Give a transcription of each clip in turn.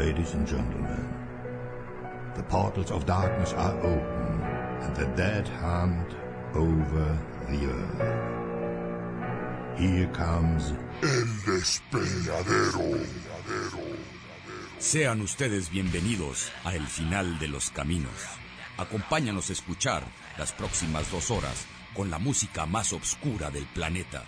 Ladies and gentlemen, the portals of darkness are open, and the dead hunt over the earth. Here comes El Despeñadero. Sean ustedes bienvenidos a El Final de los Caminos. Acompáñanos a escuchar las próximas 2 horas con la música más oscura del planeta.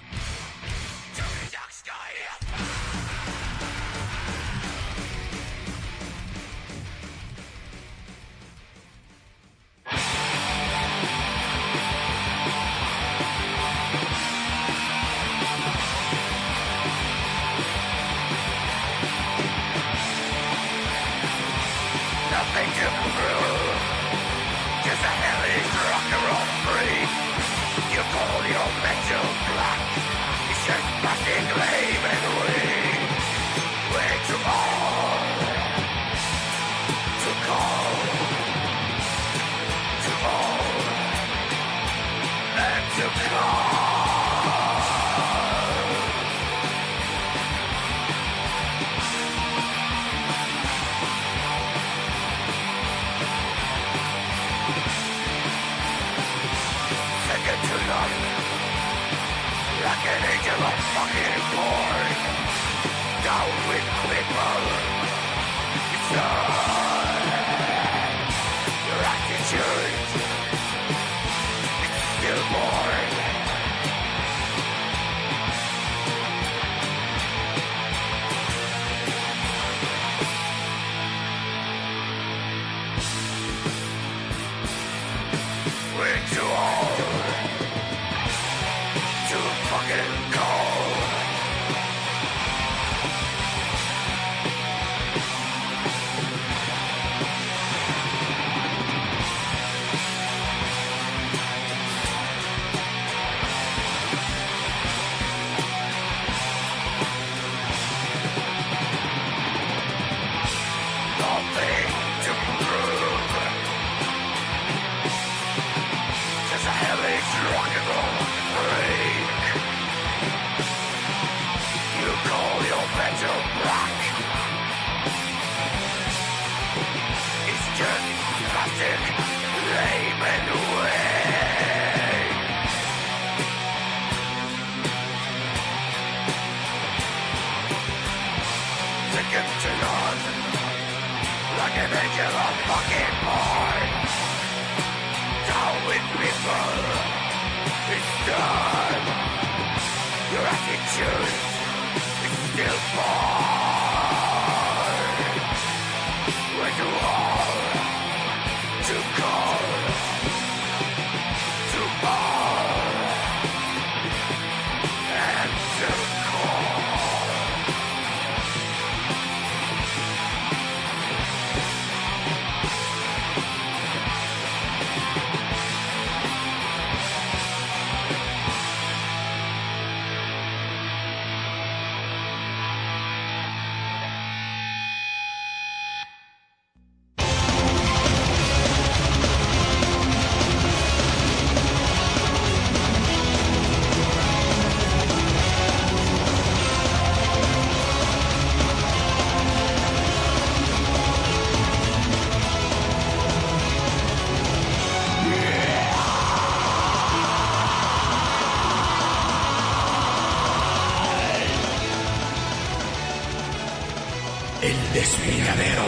El Despeñadero.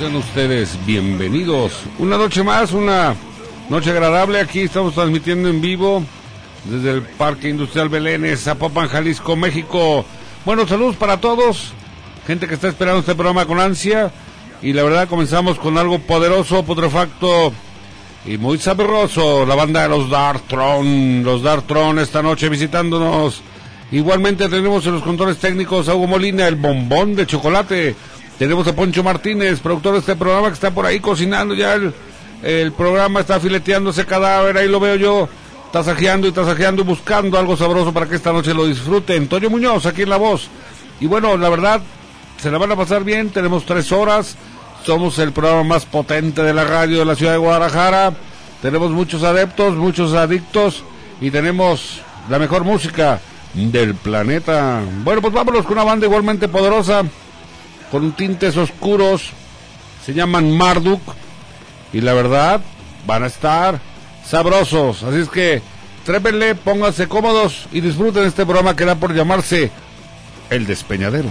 Sean ustedes bienvenidos. Una noche más, una noche agradable. Aquí estamos transmitiendo en vivo desde el Parque Industrial Belénes, Zapopan, Jalisco, México. Bueno, saludos para todos. Gente que está esperando este programa con ansia. Y la verdad comenzamos con algo poderoso, putrefacto y muy sabroso. La banda de los Darkthrone. Los Darkthrone esta noche visitándonos. Igualmente tenemos en los controles técnicos a Hugo Molina, el bombón de chocolate. Tenemos a Poncho Martínez, productor de este programa, que está por ahí cocinando ya el programa, está fileteando ese cadáver, ahí lo veo yo, tasajeando y buscando algo sabroso para que esta noche lo disfruten. Toño Muñoz, aquí en La Voz. Y bueno, la verdad, se la van a pasar bien, tenemos 3 horas, somos el programa más potente de la radio de la ciudad de Guadalajara, tenemos muchos adeptos, muchos adictos, y tenemos la mejor música del planeta. Bueno, pues vámonos con una banda igualmente poderosa, con tintes oscuros, se llaman Marduk, y la verdad, van a estar sabrosos, así es que trépenle, pónganse cómodos y disfruten este programa que da por llamarse El Despeñadero.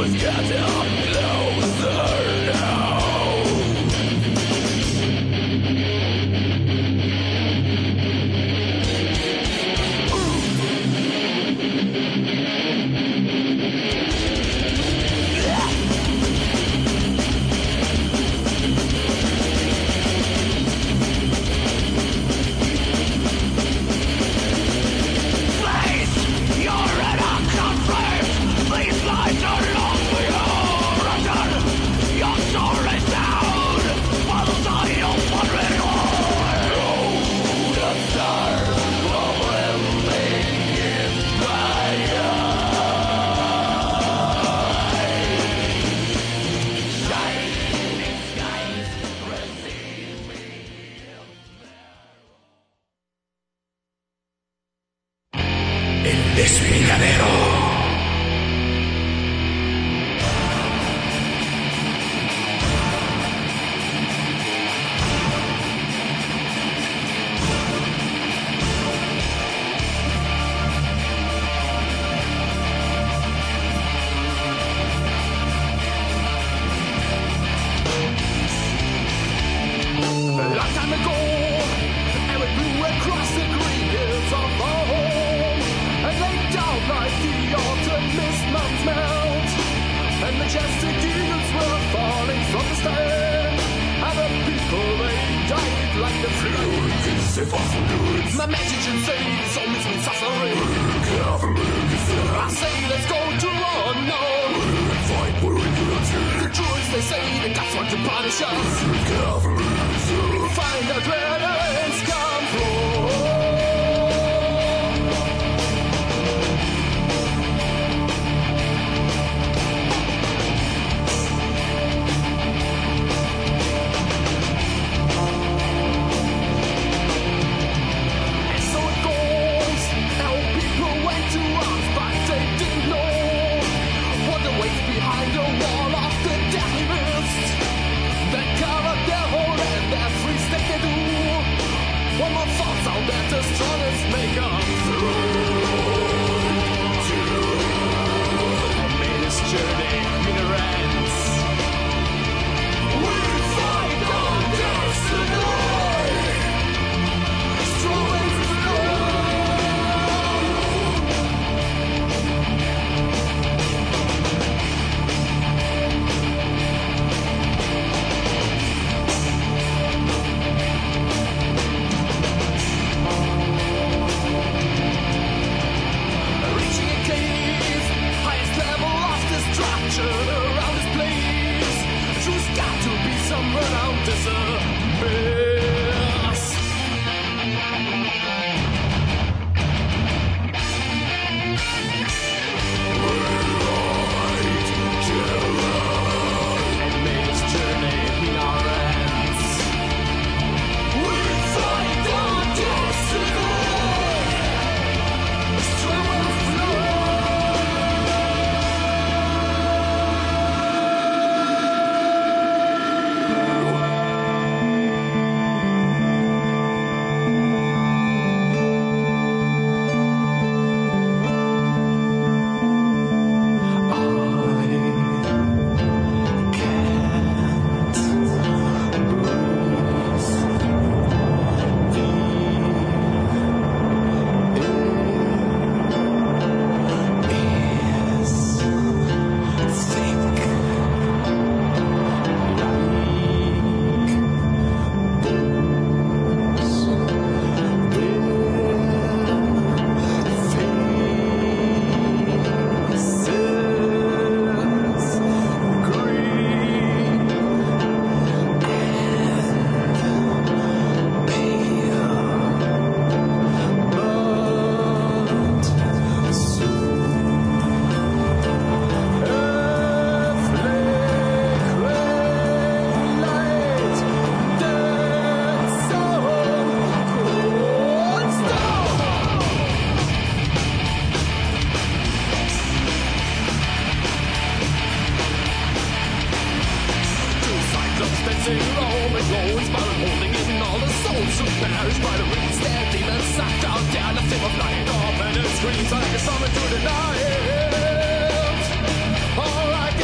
Screams like a summon to the night. All right.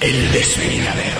El Despeñadero.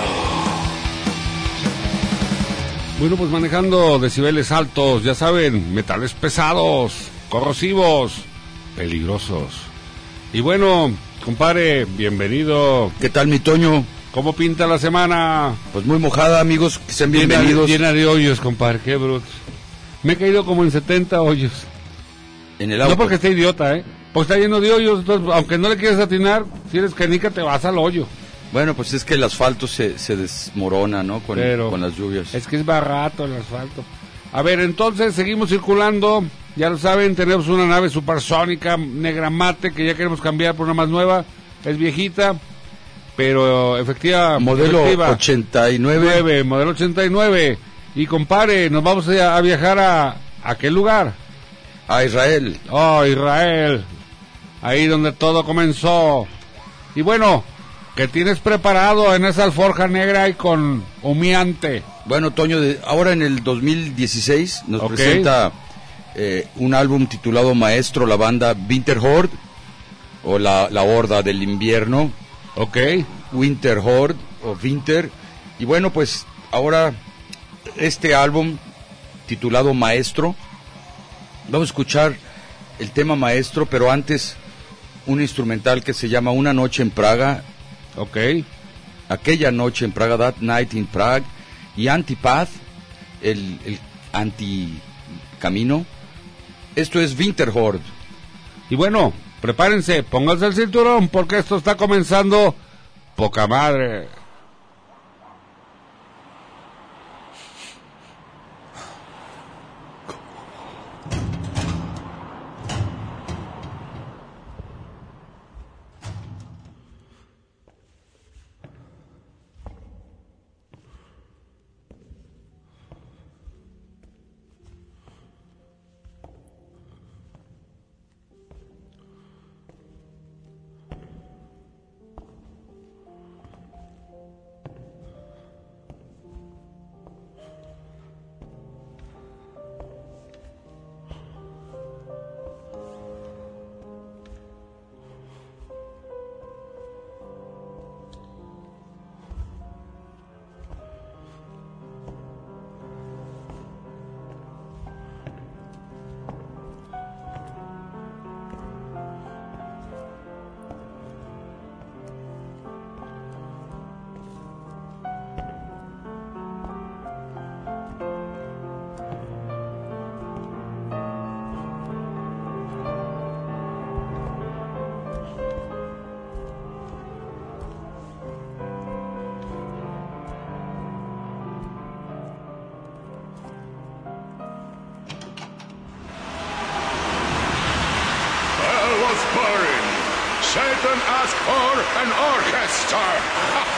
Bueno, pues manejando decibeles altos, ya saben, metales pesados, corrosivos, peligrosos. Y bueno, compadre, bienvenido. ¿Qué tal, mi Toño? ¿Cómo pinta la semana? Pues muy mojada, amigos, que sean bienvenidos. Llena de hoyos, compadre, qué bruto. Me he caído como en 70 hoyos. En el auto. No porque esté idiota, porque está lleno de hoyos, entonces, aunque no le quieras atinar, si eres canica te vas al hoyo. Bueno, pues es que el asfalto se desmorona, ¿no? Con las lluvias. Es que es barato el asfalto. A ver, entonces seguimos circulando. Ya lo saben, tenemos una nave supersónica negra mate que ya queremos cambiar por una más nueva. Es viejita, pero efectiva. Modelo 89. Modelo 89. Y compadre, nos vamos a viajar ¿a qué lugar? A Israel. Oh, Israel. Ahí donde todo comenzó. Y bueno, ¿qué tienes preparado en esa alforja negra y con humeante? Bueno, Toño, ahora en el 2016 nos presenta un álbum titulado Maestro, la banda Winter Horde, o la Horda del Invierno. Ok. Winter Horde, o Winter. Y bueno, pues ahora este álbum titulado Maestro, vamos a escuchar el tema Maestro, pero antes un instrumental que se llama Una Noche en Praga. Ok. Aquella noche en Praga, That Night in Prague, y Antipath, el anticamino. Esto es Winter Horde. Y bueno, prepárense, pónganse el cinturón, porque esto está comenzando poca madre. Satan asked for an orchestra.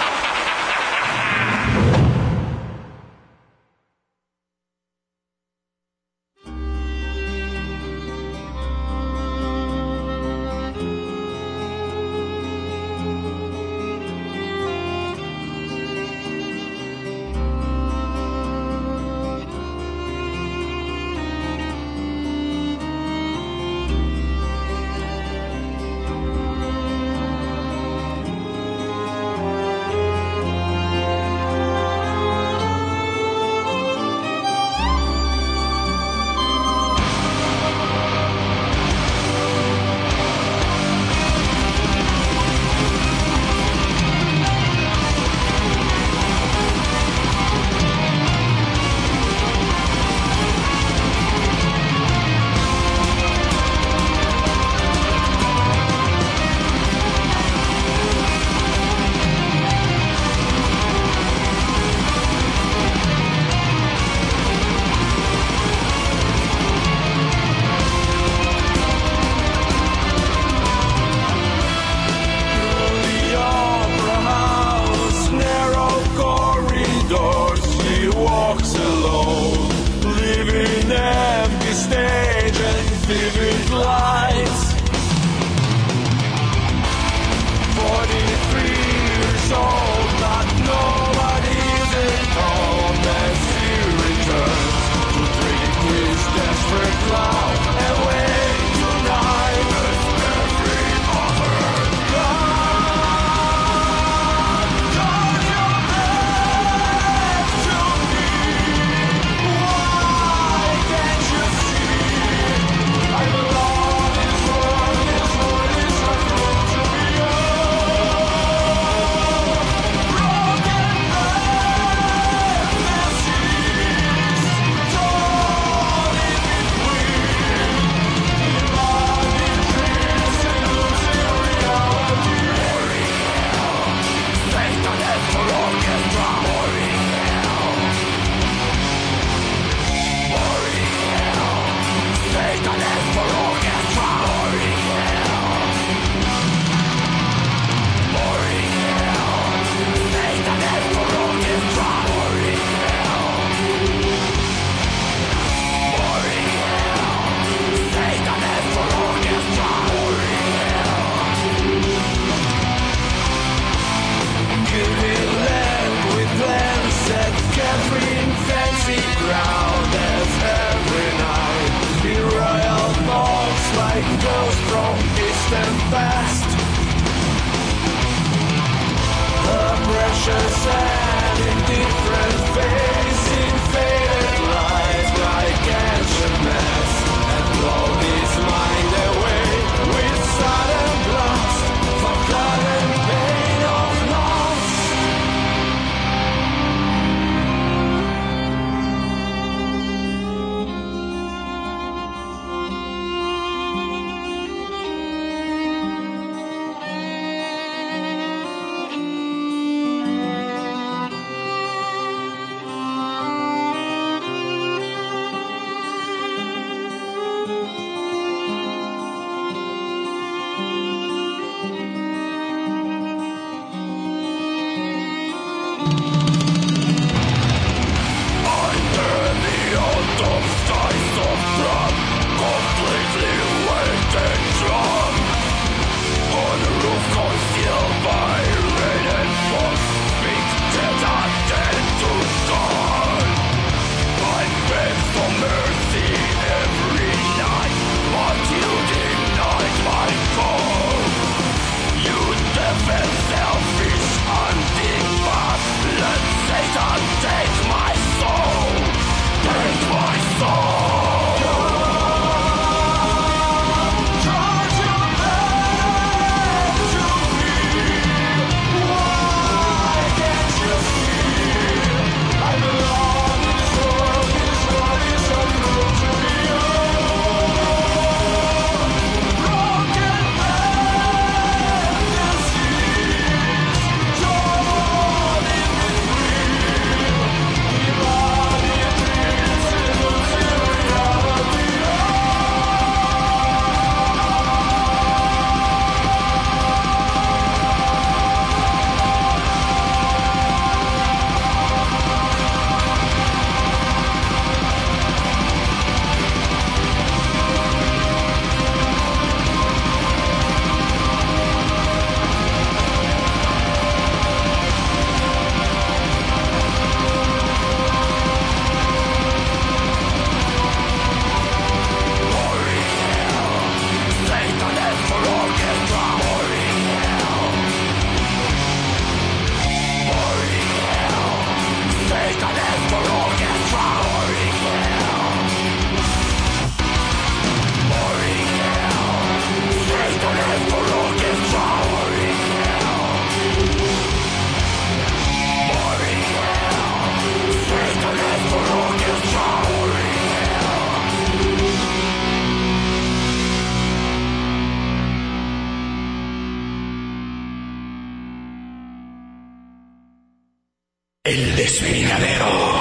El Despeñadero.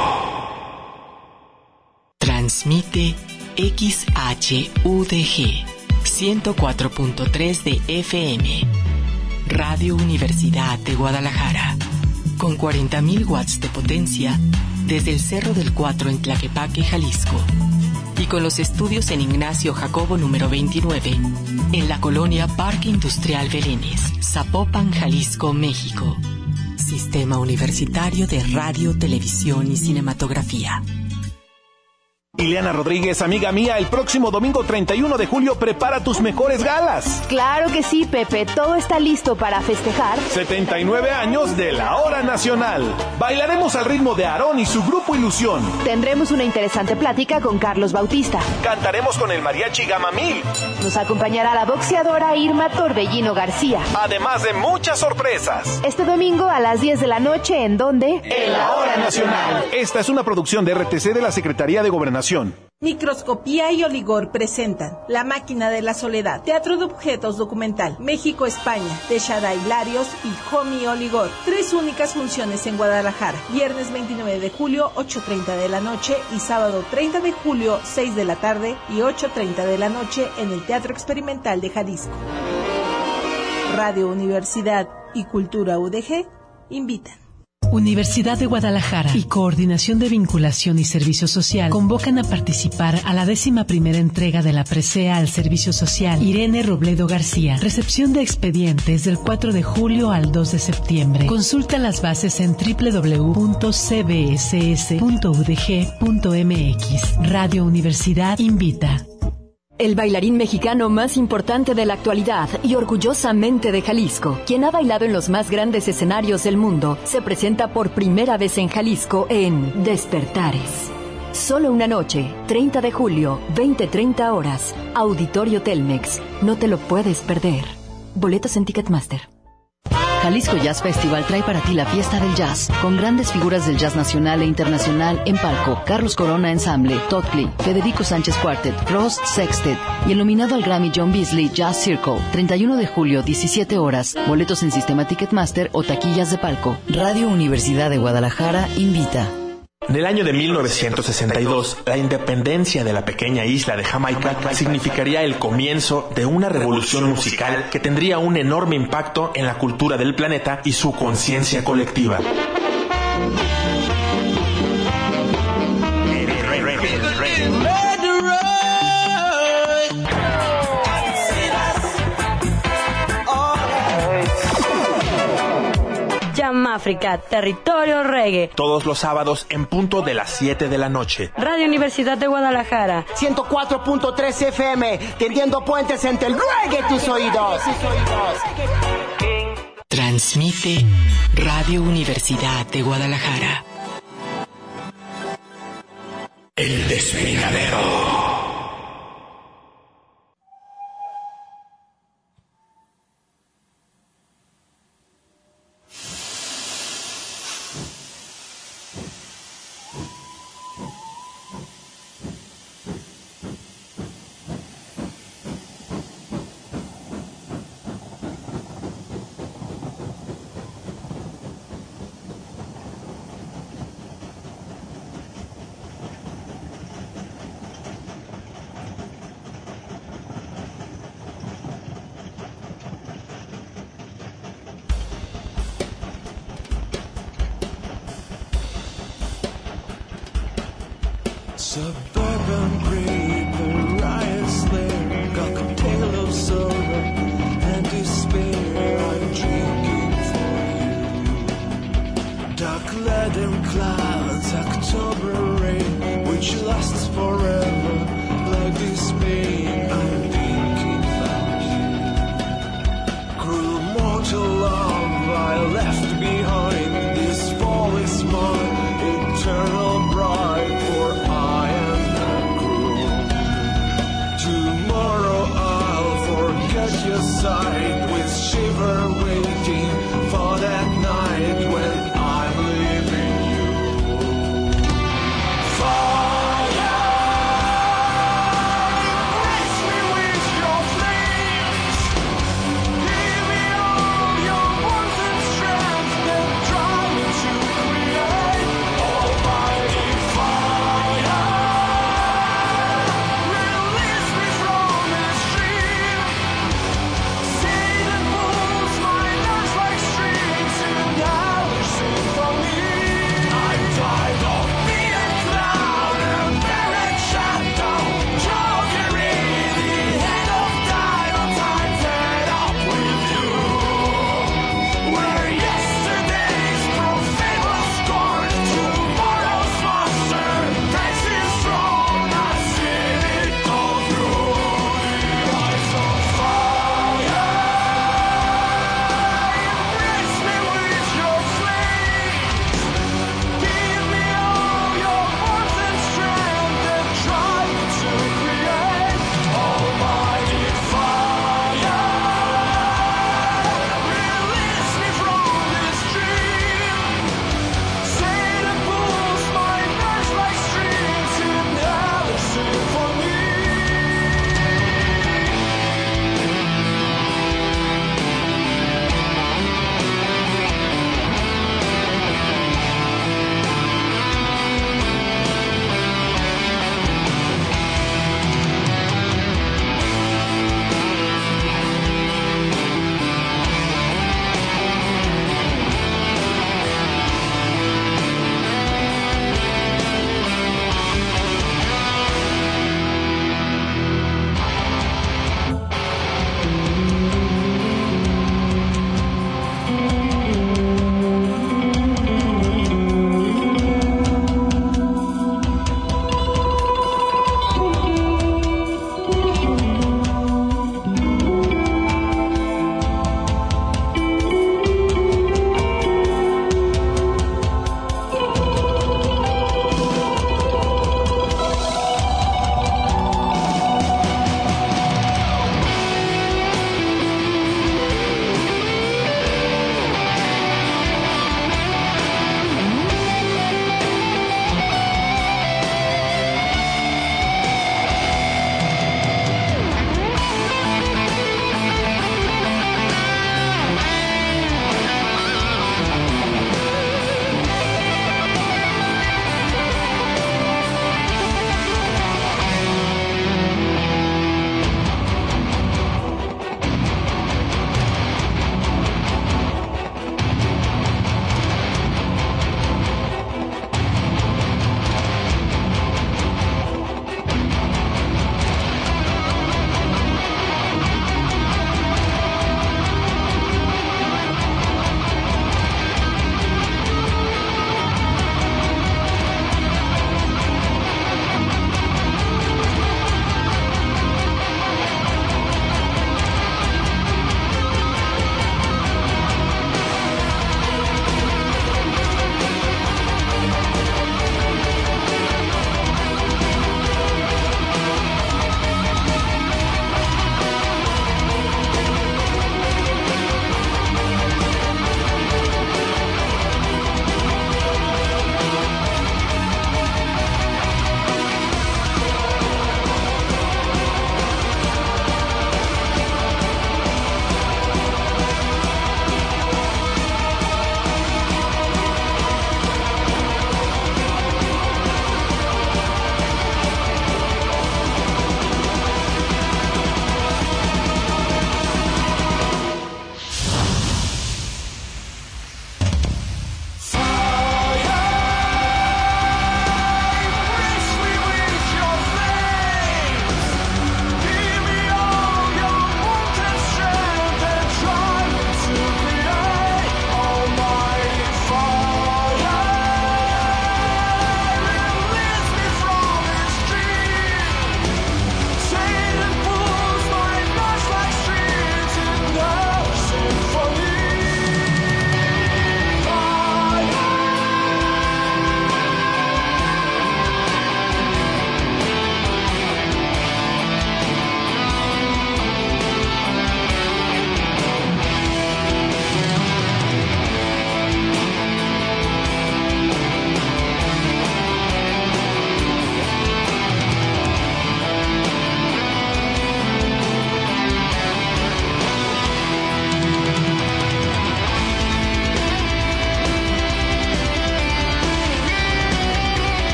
Transmite XHUDG 104.3 de FM. Radio Universidad de Guadalajara. Con 40.000 watts de potencia desde el Cerro del Cuatro en Tlaquepaque, Jalisco. Y con los estudios en Ignacio Jacobo número 29, en la colonia Parque Industrial Belénes, Zapopan, Jalisco, México. Sistema Universitario de Radio, Televisión y Cinematografía. Ileana Rodríguez, amiga mía, el próximo domingo 31 de julio prepara tus mejores galas. Claro que sí, Pepe, todo está listo para festejar 79 años de la Hora Nacional. Bailaremos al ritmo de Aarón y su grupo Ilusión. Tendremos una interesante plática con Carlos Bautista. Cantaremos con el mariachi Gama 1000. Nos acompañará la boxeadora Irma Torbellino García. Además de muchas sorpresas. Este domingo a las 10 de la noche, ¿en dónde? En la Hora Nacional. Esta es una producción de RTC de la Secretaría de Gobernación. Microscopía y Oligor presentan La Máquina de la Soledad, teatro de objetos documental, México-España, de Shaddai Larios y Jomi Oligor. 3 únicas funciones en Guadalajara, viernes 29 de julio, 8:30 de la noche, y sábado 30 de julio, 6 de la tarde y 8:30 de la noche en el Teatro Experimental de Jalisco. Radio Universidad y Cultura UDG invitan. Universidad de Guadalajara y Coordinación de Vinculación y Servicio Social convocan a participar a la 11ª entrega de la presea al Servicio Social Irene Robledo García. Recepción de expedientes del 4 de julio al 2 de septiembre. Consulta las bases en www.cbss.udg.mx. Radio Universidad invita. El bailarín mexicano más importante de la actualidad y orgullosamente de Jalisco, quien ha bailado en los más grandes escenarios del mundo, se presenta por primera vez en Jalisco en Despertares. Solo una noche, 30 de julio, 20:30 horas, Auditorio Telmex. No te lo puedes perder. Boletos en Ticketmaster. Jalisco Jazz Festival trae para ti la fiesta del jazz, con grandes figuras del jazz nacional e internacional en palco. Carlos Corona Ensemble, Todd Klee, Federico Sánchez Quartet, Frost Sextet y el nominado al Grammy John Beasley Jazz Circle. 31 de julio, 17 horas. Boletos en Sistema Ticketmaster o taquillas de palco. Radio Universidad de Guadalajara invita. En el año de 1962, la independencia de la pequeña isla de Jamaica significaría el comienzo de una revolución musical que tendría un enorme impacto en la cultura del planeta y su conciencia colectiva. África, territorio reggae. Todos los sábados en punto de las 7 de la noche. Radio Universidad de Guadalajara. 104.3 FM, tendiendo puentes entre el reggae y tus oídos. Transmite Radio Universidad de Guadalajara. El Despeñadero. Suburban greed, the riots there, cocktail of sorrow and despair. I'm drinking for you. Dark leaden clouds, October rain, which lasts forever. Like this pain, I'm thinking about you. Cruel mortal love I left behind. This fall is mine, eternal bride. For your side with shiver waiting for that night when I'm leaving you. Fire, embrace me with your flames. Give me all your warmth and strength that drive me to create. Almighty fire, release me from this dream. Say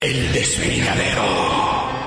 El Despeñadero.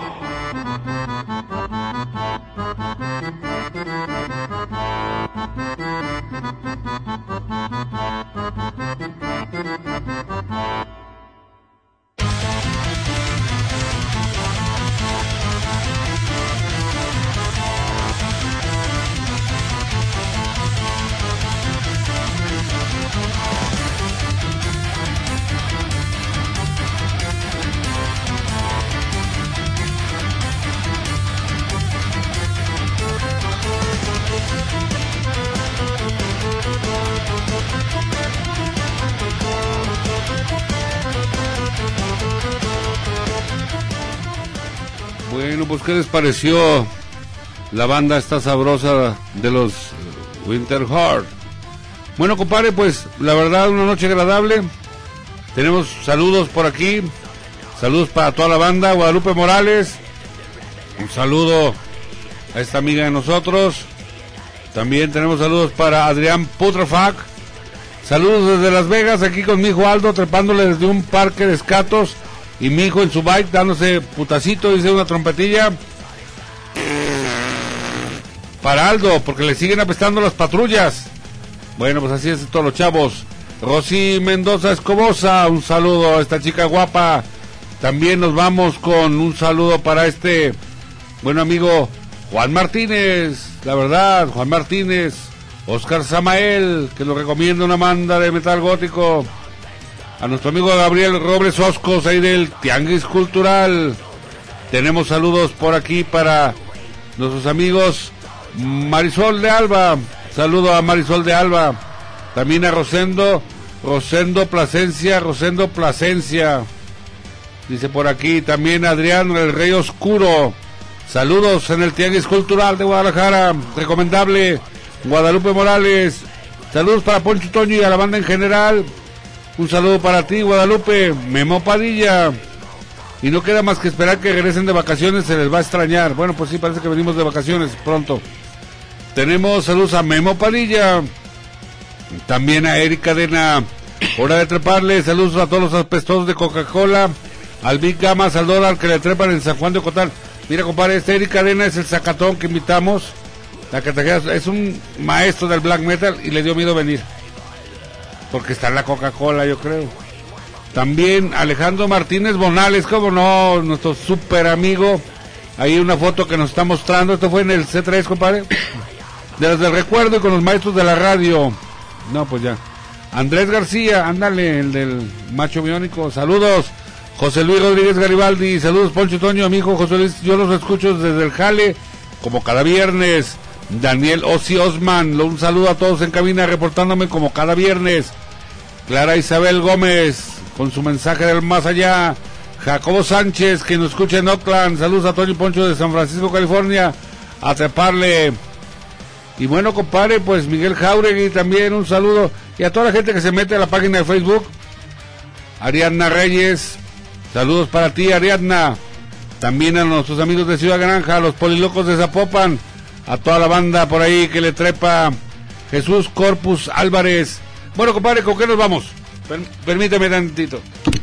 Bueno, pues ¿qué les pareció la banda esta sabrosa de los Winter Heart? Bueno, compadre, pues la verdad una noche agradable. Tenemos saludos por aquí. Saludos para toda la banda. Guadalupe Morales, un saludo a esta amiga de nosotros. También tenemos saludos para Adrián Putrafac. Saludos desde Las Vegas, aquí con mi hijo Aldo, trepándole desde un parque de escatos. Y mi hijo en su bike dándose putacito, dice una trompetilla. Para Aldo, porque le siguen apestando las patrullas. Bueno, pues así es todos los chavos. Rosy Mendoza Escobosa, un saludo a esta chica guapa. También nos vamos con un saludo para este buen amigo Juan Martínez. La verdad, Juan Martínez. Oscar Samael, que lo recomienda una banda de metal gótico. A nuestro amigo Gabriel Robles Oscos, ahí del Tianguis Cultural. Tenemos saludos por aquí para nuestros amigos Marisol de Alba. Saludo a Marisol de Alba. También a Rosendo Plasencia. Dice por aquí también Adrián el Rey Oscuro. Saludos en el Tianguis Cultural de Guadalajara. Recomendable. Guadalupe Morales. Saludos para Poncho Toño y a la banda en general. Un saludo para ti, Guadalupe. Memo Padilla. Y no queda más que esperar que regresen de vacaciones, se les va a extrañar. Bueno, pues sí, parece que venimos de vacaciones pronto. Tenemos saludos a Memo Padilla. También a Erika Cadena. Hora de treparle. Saludos a todos los apestosos de Coca-Cola. Al Big Gamas, al dólar que le trepan en San Juan de Ocotán. Mira, compadre, este Erika Cadena es el sacatón que invitamos. La que es un maestro del black metal y le dio miedo venir. Porque está en la Coca-Cola, yo creo. También Alejandro Martínez Bonales, como no, nuestro super amigo. Ahí una foto que nos está mostrando. Esto fue en el C3, compadre. Desde el recuerdo y con los maestros de la radio. No, pues ya. Andrés García, ándale, el del macho biónico. Saludos. José Luis Rodríguez Garibaldi. Saludos, Poncho Toño, amigo José Luis. Yo los escucho desde el jale, como cada viernes. Daniel Ossi Osman, un saludo a todos en cabina reportándome como cada viernes. Clara Isabel Gómez con su mensaje del más allá. Jacobo Sánchez, que nos escucha en Oakland. Saludos a Toño y Poncho de San Francisco, California. A treparle. Y bueno, compadre, pues Miguel Jauregui también un saludo. Y a toda la gente que se mete a la página de Facebook. Ariadna Reyes, saludos para ti, Ariadna. También a nuestros amigos de Ciudad Granja, a los polilocos de Zapopan. A toda la banda por ahí que le trepa. Jesús Corpus Álvarez. Bueno, compadre, ¿con qué nos vamos? Permíteme tantito.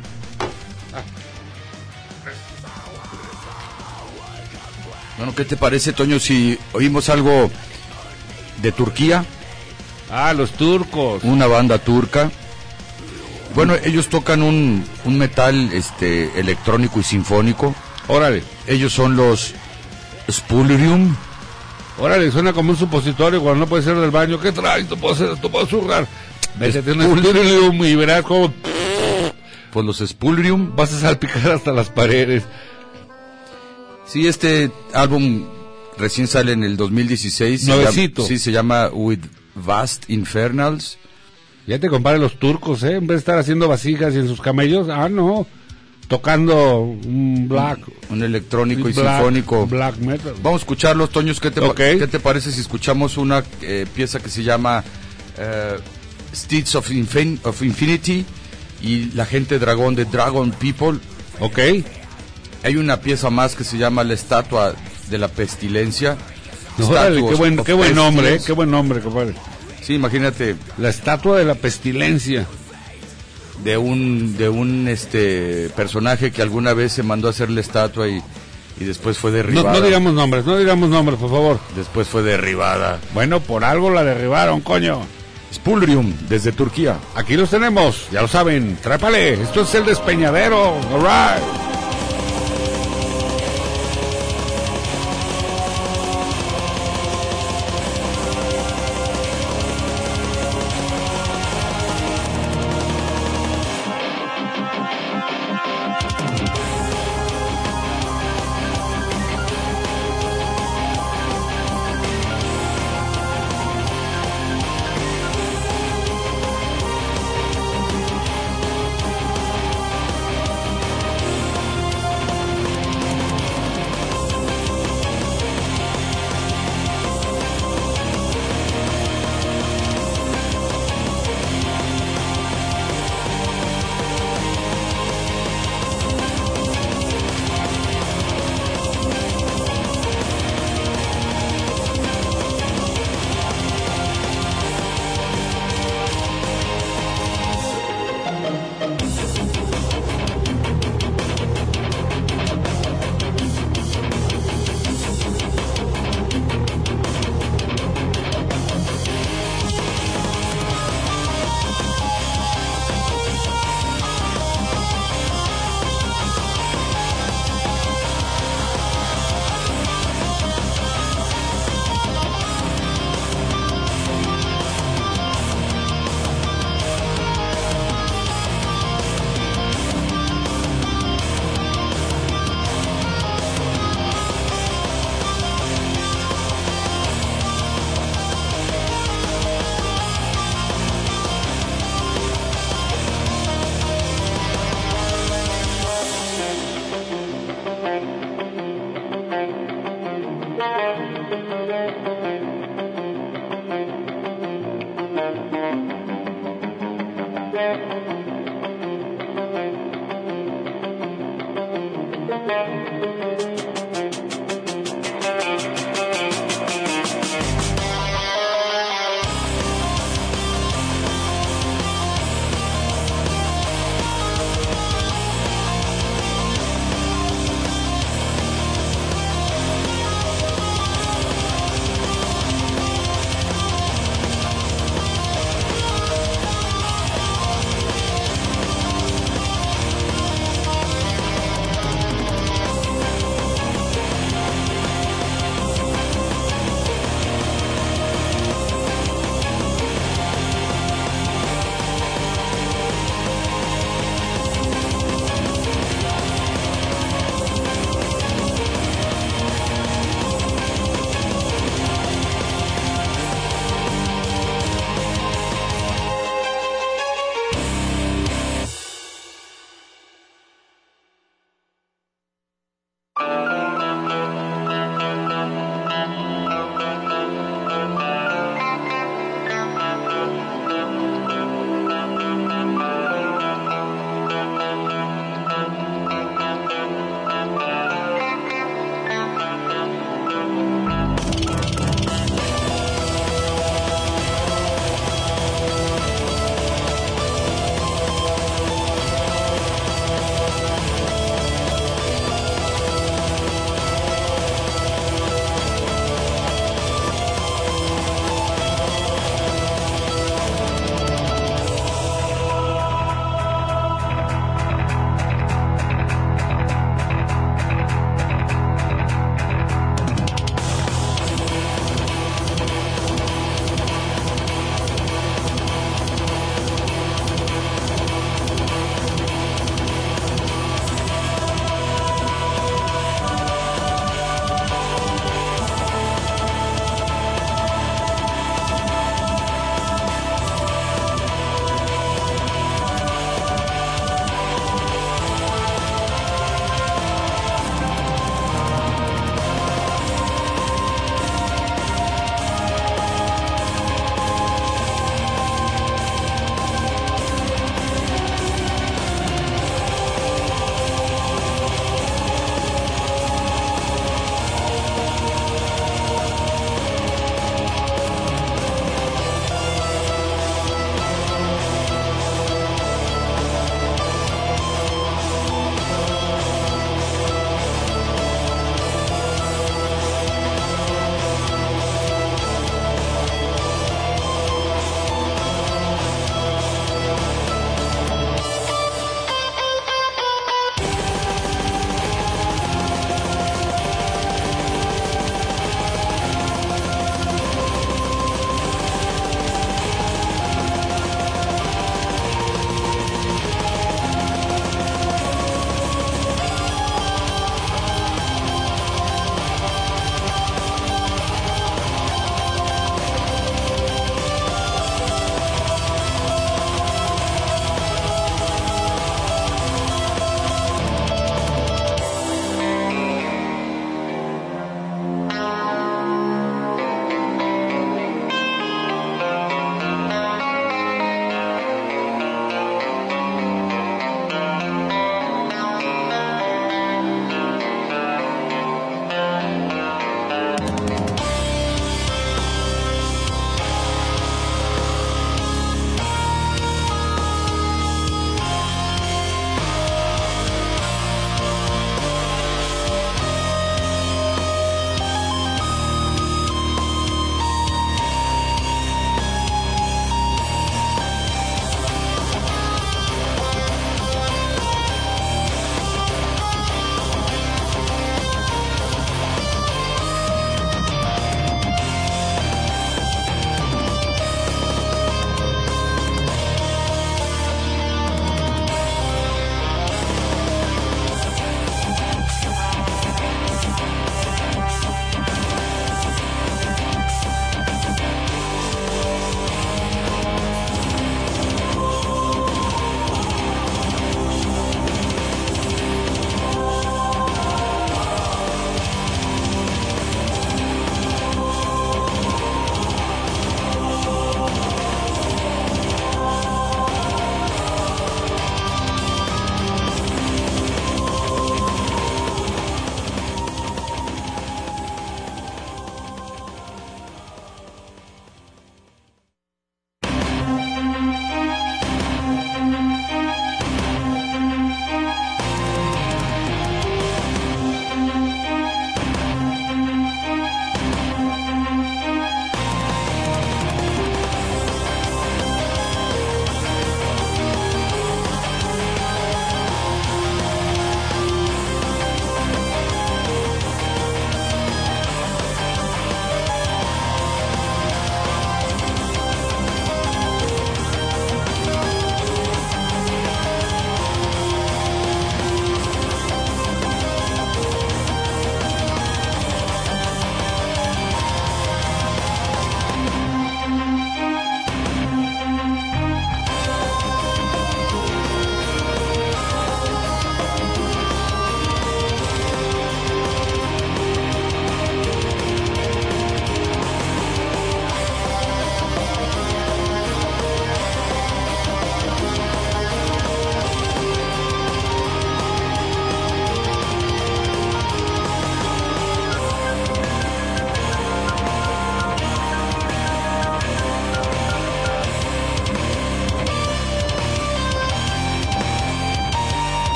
Bueno, ¿qué te parece, Toño, si oímos algo de Turquía? Ah, los turcos. Una banda turca. Bueno, ellos tocan un metal electrónico y sinfónico. Órale. Ellos son los Spulrium. Órale, suena como un supositorio cuando no puede ser del baño. ¿Qué traes? ¿Tú puedes zurrar? Métete un Spulrium y verás cómo... Pues los Spulrium. Vas a salpicar hasta las paredes. Sí, este álbum recién sale en el 2016. Nuevecito. Se llama With Vast Infernals. Ya te compare los turcos, ¿eh? En vez de estar haciendo vasijas y en sus camellos, no. Tocando un black. Un electrónico y sinfónico. Black metal. Vamos a escucharlos, Toños. ¿Qué te parece si escuchamos una pieza que se llama Steeds of Infinity y la gente dragón de Dragon People? Ok. Hay una pieza más que se llama La Estatua de la Pestilencia. Órale, qué buen nombre, qué buen nombre, compadre. Sí, imagínate. La Estatua de la Pestilencia. de un personaje que alguna vez se mandó a hacer la estatua y después fue derribada. No digamos nombres, por favor. Después fue derribada. Bueno, por algo la derribaron, coño. Spulrium, desde Turquía. Aquí los tenemos, ya lo saben. Trépale, esto es el Despeñadero. All right.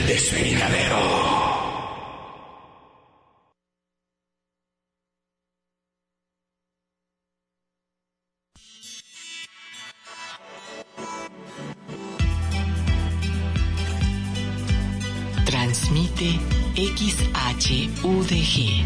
Despeñadero. Transmite XHUDG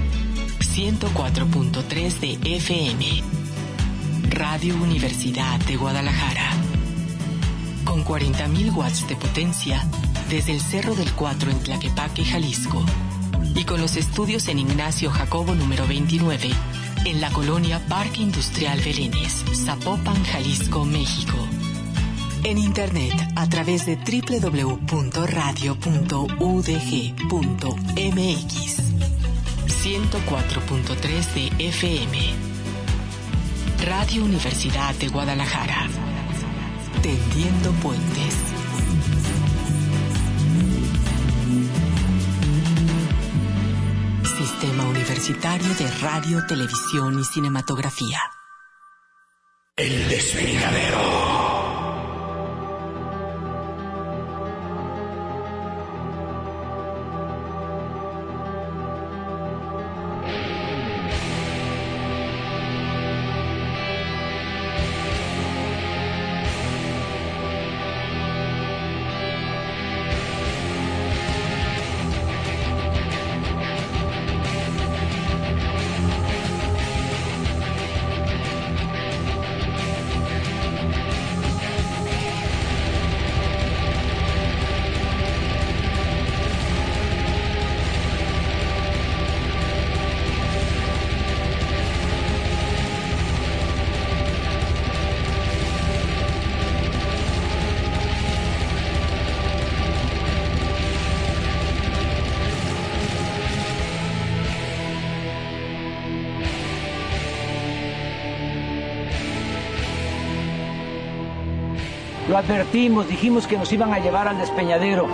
104.3 de FM. Radio Universidad de Guadalajara. Con 40.000 watts de potencia desde el Cerro del Cuatro en Tlaquepaque, Jalisco. Y con los estudios en Ignacio Jacobo número 29, en la colonia Parque Industrial Belénes, Zapopan, Jalisco, México. En internet a través de www.radio.udg.mx. 104.3 de FM. Radio Universidad de Guadalajara. Tendiendo puentes. Sistema Universitario de Radio, Televisión y Cinematografía. El Despeñadero. Lo advertimos, dijimos que nos iban a llevar al despeñadero.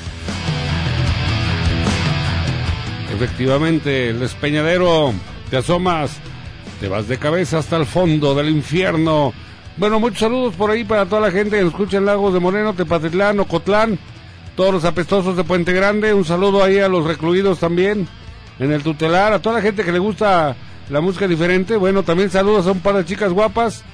Efectivamente, el despeñadero, te asomas, te vas de cabeza hasta el fondo del infierno. Bueno, muchos saludos por ahí para toda la gente que nos escucha en Lagos de Moreno, Tepatitlán, Ocotlán, todos los apestosos de Puente Grande. Un saludo ahí a los recluidos también, en el tutelar, a toda la gente que le gusta la música diferente. Bueno, también saludos a un par de chicas guapas,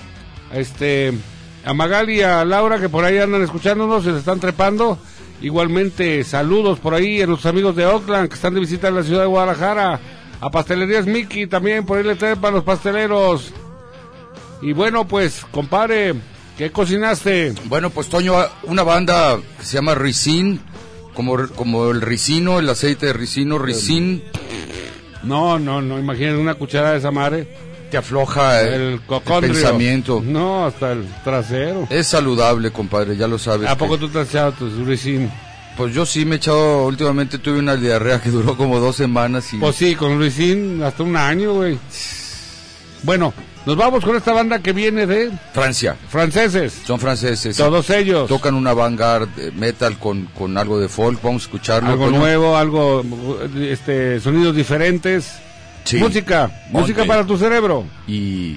a Magali y a Laura, que por ahí andan escuchándonos y se están trepando. Igualmente saludos por ahí a los amigos de Oakland que están de visita en la ciudad de Guadalajara. A Pastelerías Mickey también, por ahí le trepan los pasteleros. Y bueno, pues, compadre, ¿qué cocinaste? Bueno, pues, Toño, una banda que se llama Ricin, como el ricino, el aceite de ricino, Ricin. No, imagínate una cucharada de esa madre. Te afloja el pensamiento. No, hasta el trasero. Es saludable, compadre, ya lo sabes. ¿A poco tú te has echado tu Ricin? Pues yo sí me he echado, últimamente tuve una diarrea que duró como 2 semanas. Pues sí, con Ricin hasta 1 año, güey. Bueno, nos vamos con esta banda que viene de... Francia. Franceses. Son franceses. Todos ellos. Tocan una vanguard metal con algo de folk, vamos a escucharlo. Algo nuevo, algo, sonidos diferentes. Sí. Música para tu cerebro. Y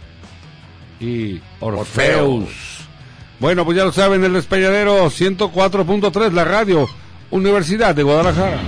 Orfeus. Bueno, pues ya lo saben, el Despeñadero 104.3, la radio Universidad de Guadalajara.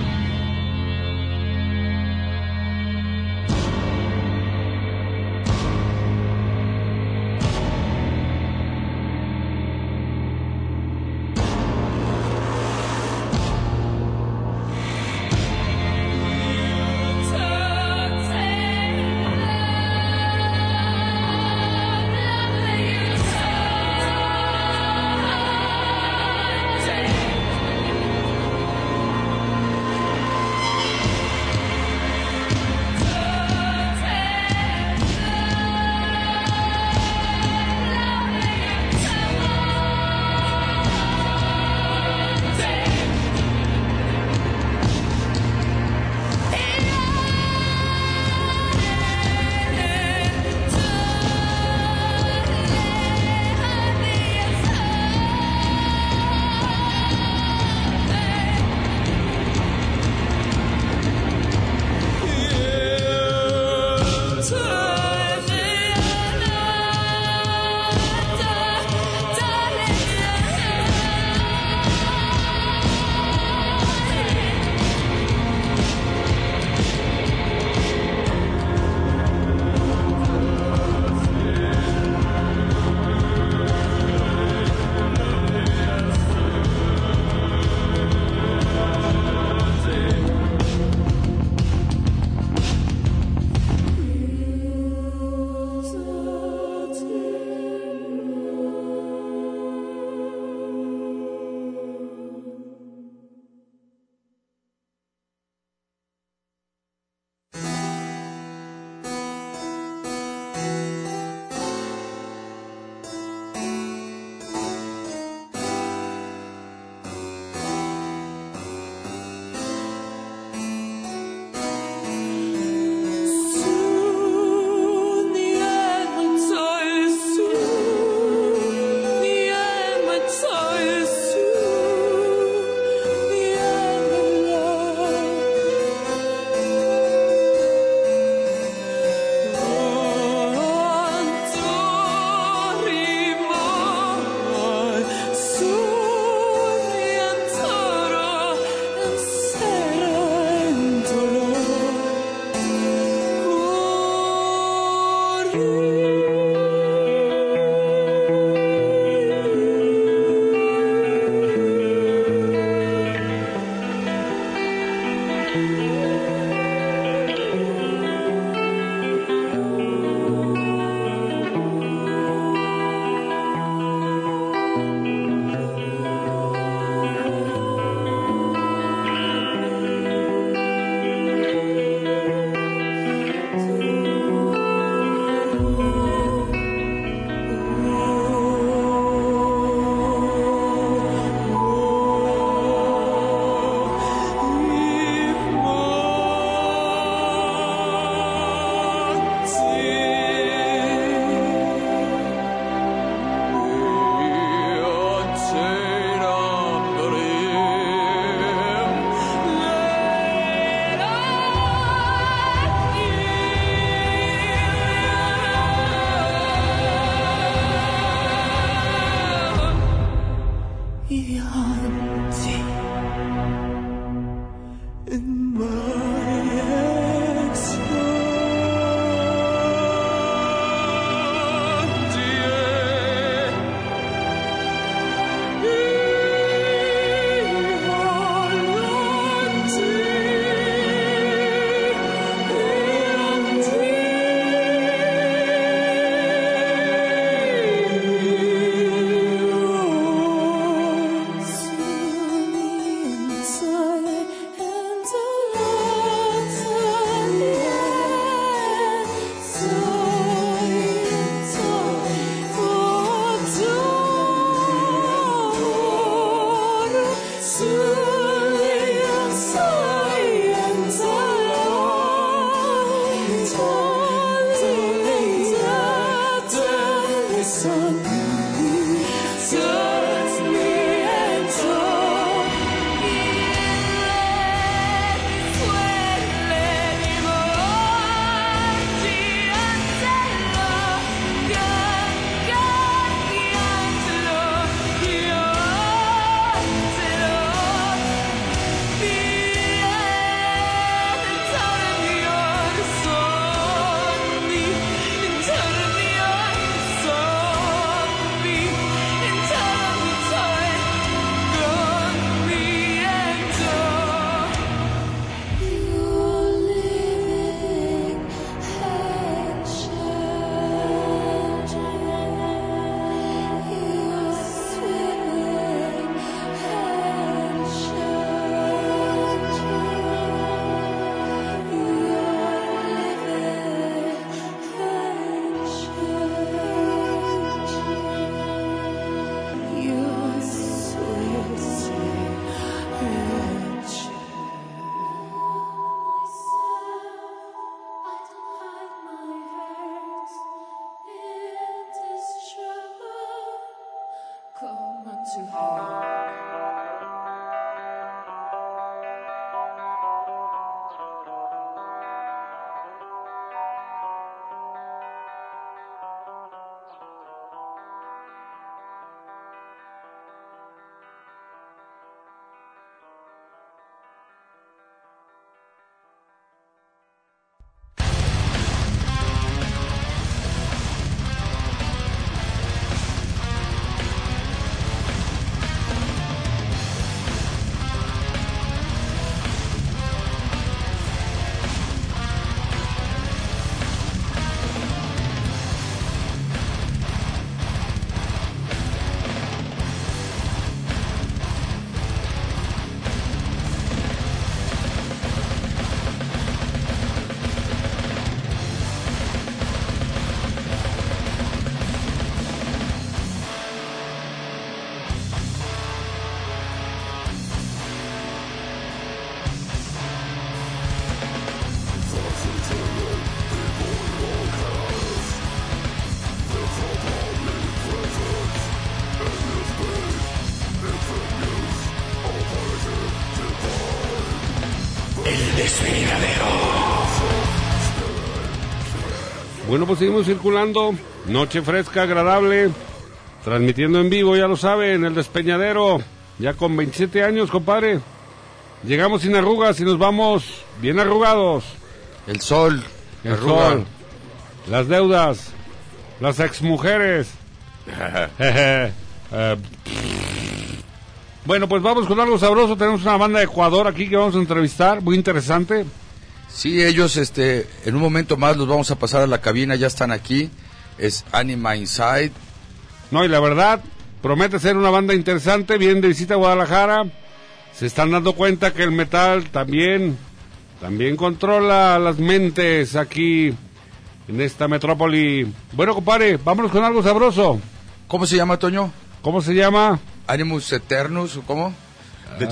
Bueno, pues seguimos circulando, noche fresca, agradable, transmitiendo en vivo, ya lo saben, el Despeñadero, ya con 27 años, compadre. Llegamos sin arrugas y nos vamos bien arrugados. El sol, el sol, las deudas, las exmujeres. Bueno, pues vamos con algo sabroso. Tenemos una banda de Ecuador aquí que vamos a entrevistar, muy interesante. Sí, ellos en un momento más los vamos a pasar a la cabina, ya están aquí. Es Anima Inside. No, y la verdad, promete ser una banda interesante, vienen de visita a Guadalajara. Se están dando cuenta que el metal también controla las mentes aquí en esta metrópoli. Bueno, compadre, vámonos con algo sabroso. ¿Cómo se llama, Toño? ¿Cómo se llama? Animus Eternus, ¿o cómo? De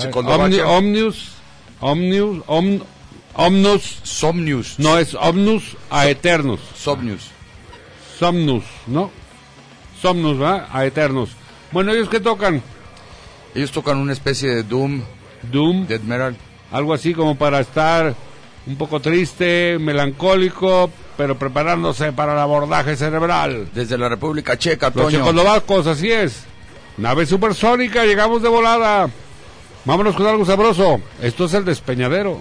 Omnus. Somnius. No, es Omnus a Eternus. Somnius, ¿no? Somnus, ¿verdad? A Eternus. Bueno, ¿ellos qué tocan? Ellos tocan una especie de Doom, Death Metal. Algo así como para estar un poco triste, melancólico, pero preparándose para el abordaje cerebral. Desde la República Checa, Los Toño. checoslovacos, así es. Nave supersónica, llegamos de volada. Vámonos con algo sabroso. Esto es el Despeñadero.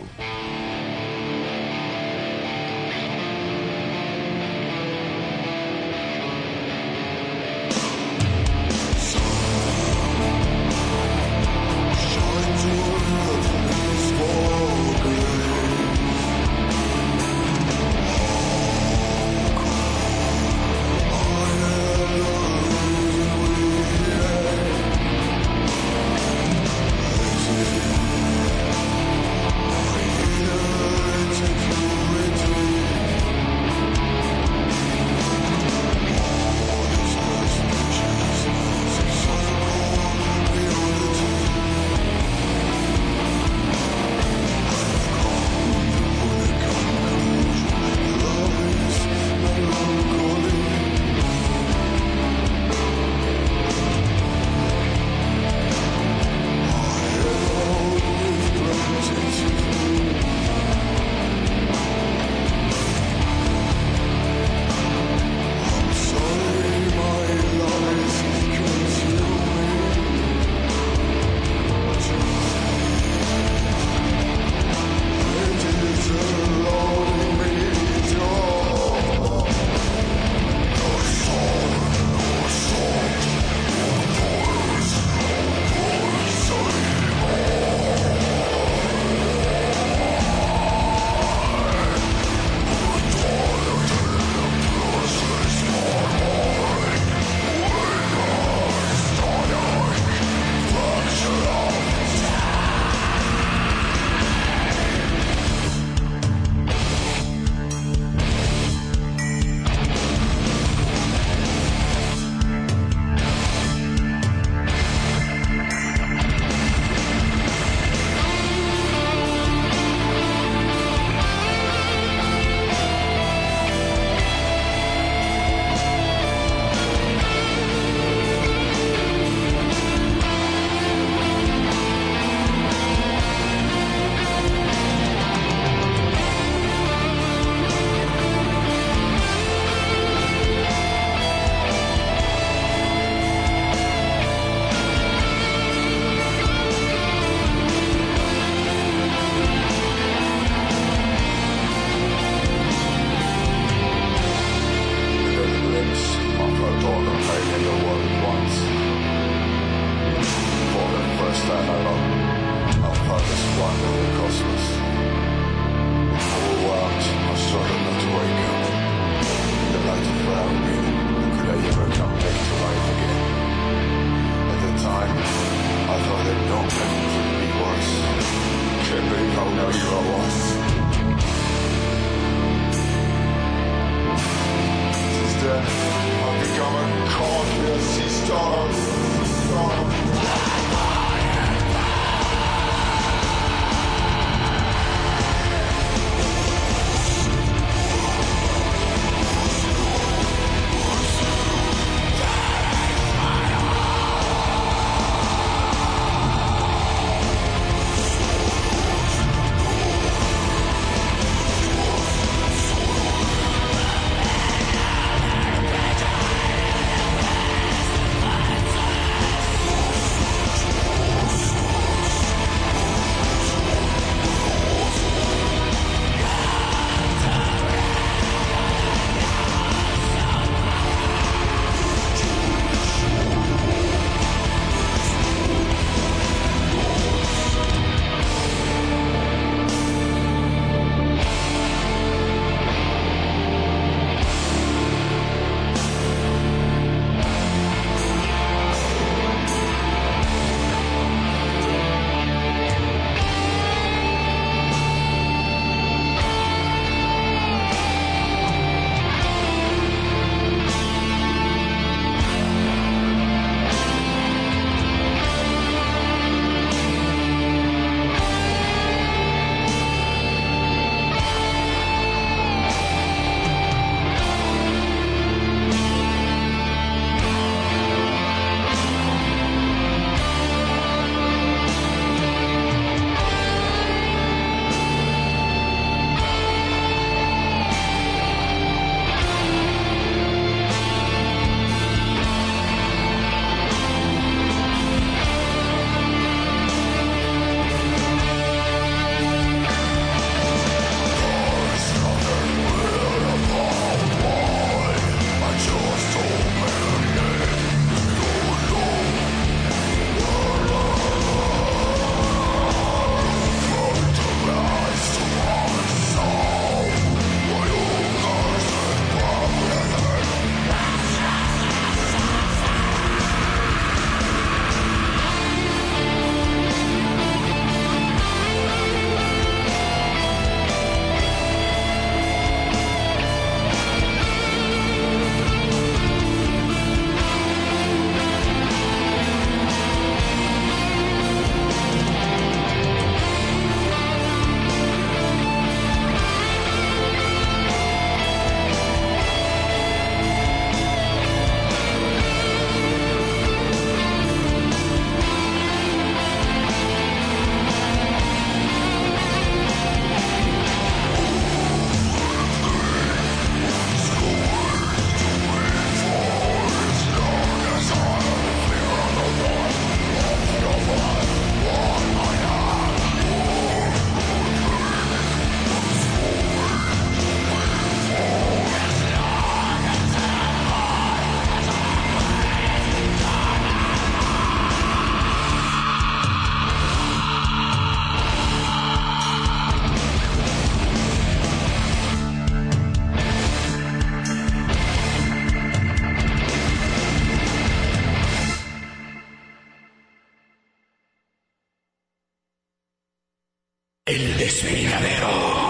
El Despeñadero.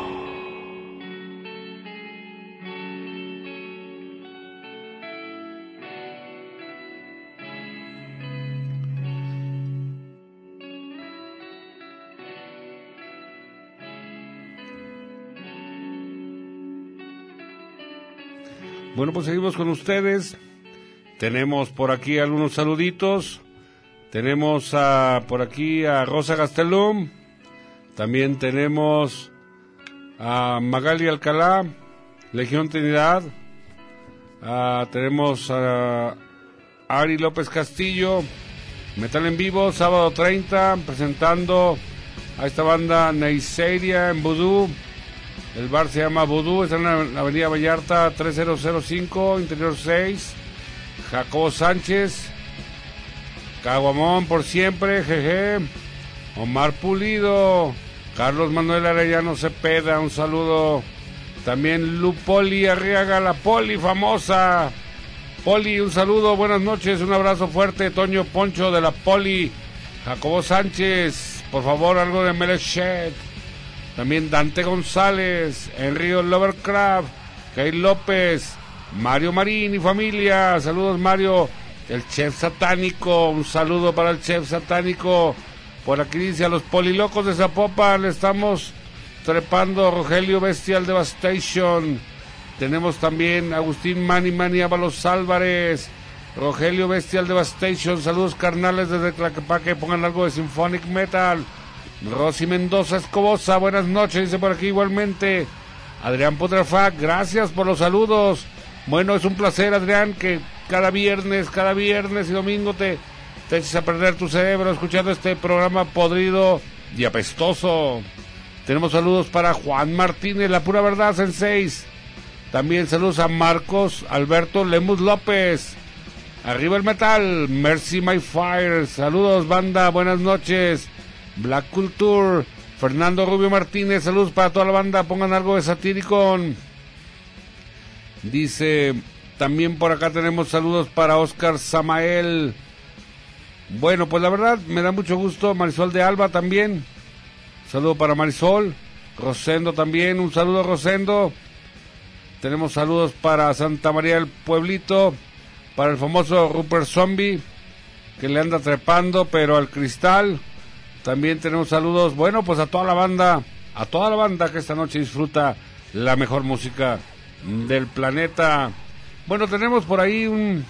Bueno, pues seguimos con ustedes. Tenemos por aquí algunos saluditos. Tenemos por aquí a Rosa Gastelum. También tenemos a Magali Alcalá, Legión Trinidad. Tenemos a Ari López Castillo, Metal en Vivo, sábado 30, presentando a esta banda Neisseria en Vudú. El bar se llama Vudú, está en la avenida Vallarta 3005, interior 6. Jacobo Sánchez, Caguamón por siempre, jeje. Omar Pulido, Carlos Manuel Arellano Cepeda, un saludo. También Lu Poli Arriaga, la Poli famosa. Poli, un saludo, buenas noches, un abrazo fuerte. Toño Poncho de la Poli. Jacobo Sánchez, por favor, algo de Melechet. También Dante González, Enrío Lovercraft, Kay López, Mario Marín y familia. Saludos, Mario. El Chef Satánico, un saludo para el Chef Satánico. Por aquí dice a los Polilocos de Zapopan, le estamos trepando. Rogelio Bestial Devastation. Tenemos también Agustín Mani Ábalos Álvarez, Rogelio Bestial Devastation. Saludos carnales desde Tlaquepaque, pongan algo de Symphonic Metal. Rosy Mendoza Escobosa, buenas noches, dice por aquí igualmente. Adrián Putrafac, gracias por los saludos. Bueno, es un placer, Adrián, que cada viernes y domingo te eches a perder tu cerebro escuchando este programa podrido y apestoso. Tenemos saludos para Juan Martínez, La Pura Verdad en 6. También saludos a Marcos Alberto Lemus López. Arriba el metal, Mercy My Fire. Saludos, banda, buenas noches. Black Culture, Fernando Rubio Martínez, saludos para toda la banda, pongan algo de Satiricon. Dice, también por acá tenemos saludos para Oscar Samael. Bueno, pues la verdad me da mucho gusto. Marisol de Alba también, saludo para Marisol. Rosendo también, un saludo a Rosendo. Tenemos saludos para Santa María del Pueblito, para el famoso Rupert Zombie, que le anda trepando, pero al cristal. También tenemos saludos, bueno, pues a toda la banda que esta noche disfruta la mejor música del planeta. Bueno, tenemos por ahí un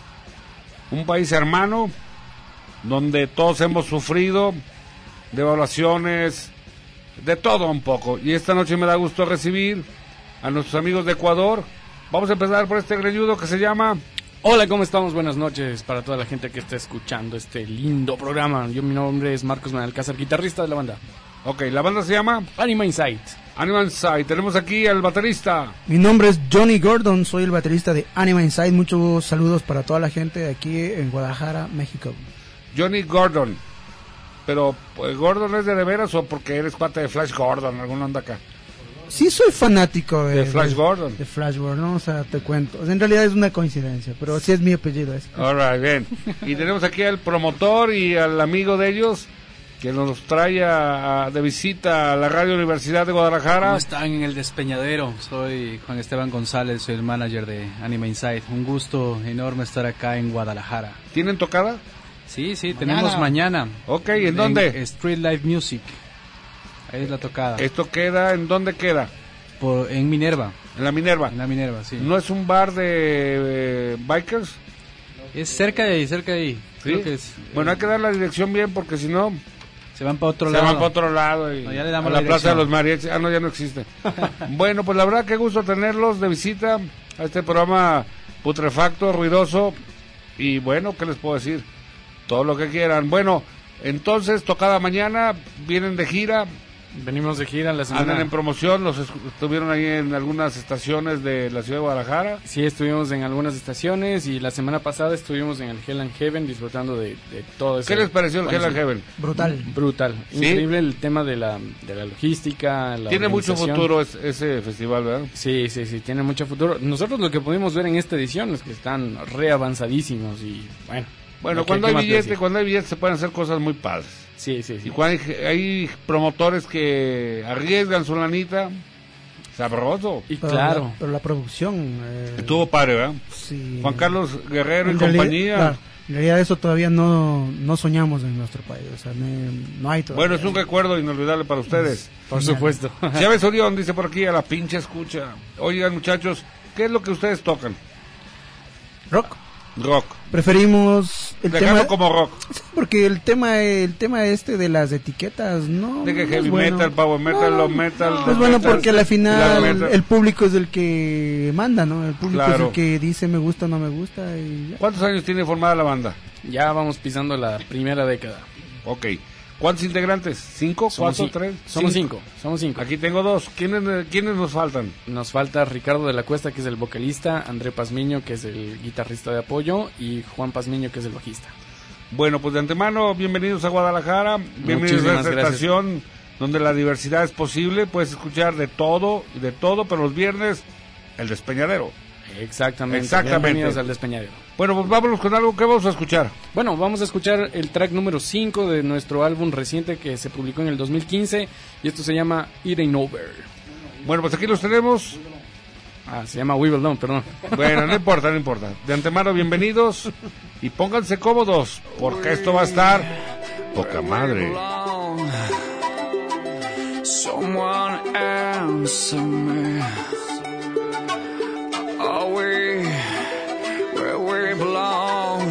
país hermano, donde todos hemos sufrido devaluaciones, de todo un poco. Y esta noche me da gusto recibir a nuestros amigos de Ecuador. Vamos a empezar por este greñudo que se llama... Hola, ¿cómo estamos? Buenas noches para toda la gente que está escuchando este lindo programa. Mi nombre es Marcos Manalcázar, guitarrista de la banda. Ok, ¿la banda se llama? Anima Insight. Anima Insight. Tenemos aquí al baterista. Mi nombre es Johnny Gordon, soy el baterista de Anima Insight. Muchos saludos para toda la gente de aquí en Guadalajara, México. Johnny Gordon. Pero, ¿Gordon es de veras o porque eres parte de Flash Gordon? ¿Alguna onda acá? Sí, soy fanático de Flash Gordon. De Flash Gordon, ¿no? O sea, te cuento. O sea, en realidad es una coincidencia, pero sí es mi apellido. Alright, bien. Y tenemos aquí al promotor y al amigo de ellos que nos trae de visita a la Radio Universidad de Guadalajara. ¿Cómo están en el Despeñadero? Soy Juan Esteban González, soy el manager de Anima Insight. Un gusto enorme estar acá en Guadalajara. ¿Tienen tocada? Sí, tenemos mañana. Ok, ¿en dónde? Street Live Music. Ahí es la tocada. ¿Esto queda? ¿En dónde queda? En Minerva. ¿En la Minerva? En la Minerva, sí. ¿No es un bar de bikers? Es cerca de ahí. ¿Sí? Creo que es, bueno, hay que dar la dirección bien porque si no... Se van para otro lado. Y no, ya le damos a la Plaza de los Mariachis. No, ya no existe. Bueno, pues la verdad que gusto tenerlos de visita a este programa putrefacto, ruidoso. Y bueno, ¿qué les puedo decir? Todo lo que quieran. Bueno, entonces, tocada mañana, vienen de gira. Venimos de gira la semana. Andan en promoción, estuvieron ahí en algunas estaciones de la ciudad de Guadalajara. Sí, estuvimos en algunas estaciones y la semana pasada estuvimos en el Hell and Heaven disfrutando de todo eso. ¿Qué les pareció el Hell and Heaven? Brutal. ¿Sí? Increíble el tema de la logística. Tiene mucho futuro ese festival, ¿verdad? Sí, tiene mucho futuro. Nosotros lo que pudimos ver en esta edición es que están re avanzadísimos y bueno. Cuando hay billetes se pueden hacer cosas muy padres. Sí. Y cuando hay promotores que arriesgan su lanita, sabroso. Y claro. Pero la producción... Estuvo padre, ¿verdad? Sí. Juan Carlos Guerrero y En realidad, compañía. claro, en realidad eso todavía no soñamos en nuestro país. O sea, no hay todavía. Bueno, es un recuerdo inolvidable para ustedes. Por supuesto. Chávez Orión dice por aquí a la pinche escucha. Oigan, muchachos, ¿qué es lo que ustedes tocan? Rock. Preferimos el dejarlo tema como rock. Sí, porque el tema este de las etiquetas no De que no heavy es bueno. metal, power metal, low metal. No es bueno metal, porque al final black metal. el público es el que manda, ¿no? El público Claro. es el que dice me gusta o no me gusta y ya. ¿Cuántos años tiene formada la banda? Ya vamos pisando la primera década. Ok. ¿Cuántos integrantes? ¿5? Somos ¿4? ¿3? Somos cinco. Aquí tengo 2. ¿Quiénes nos faltan? Nos falta Ricardo de la Cuesta, que es el vocalista, André Pazmiño, que es el guitarrista de apoyo, y Juan Pazmiño, que es el bajista. Bueno, pues de antemano, bienvenidos a Guadalajara. Bienvenidos Muchísimas a esta gracias. estación donde la diversidad es posible. Puedes escuchar de todo, pero los viernes, el Despeñadero. Exactamente. Bienvenidos al Despeñadero. Bueno, pues vámonos con algo que vamos a escuchar. Bueno, vamos a escuchar el track número 5 de nuestro álbum reciente que se publicó en el 2015 y esto se llama It Ain't Over. Bueno, pues aquí los tenemos. Se llama We Will Know, perdón. Bueno, no importa. De antemano, bienvenidos y pónganse cómodos porque esto va a estar poca madre. Someone answer me. Are we where we belong?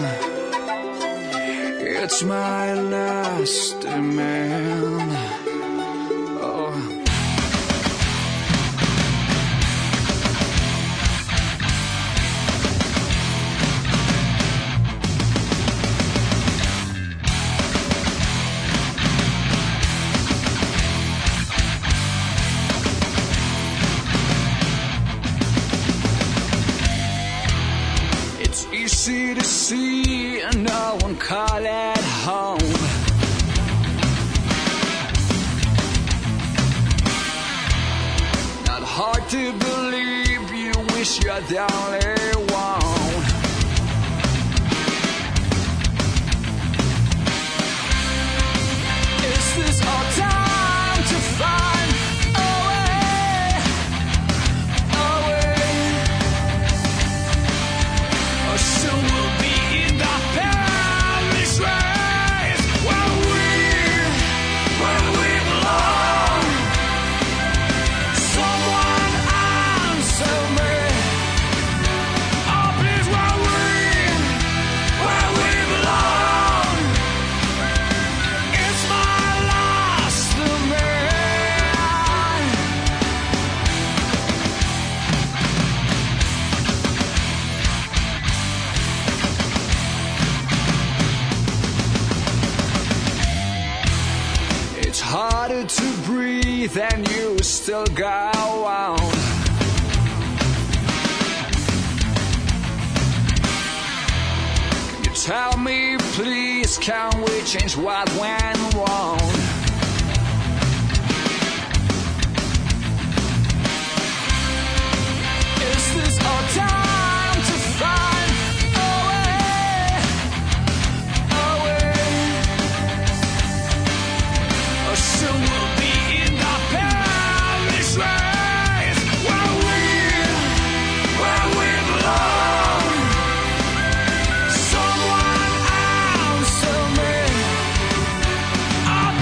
It's my last demand. Oh. It's easy to see and no one call it home. Not hard to believe you wish you're the only one. Is this our time to find a way? A way? Or soon we'll be in the perilous race where we belong. Someone answer me. Oh, please, where we belong. It's my last demand. It's harder to breathe and you still go on. Can you tell me please, can we change what went wrong? Is this our time to find a way? A way? Or soon we'll be in the perilous race where we belong. Someone answer me. Oh,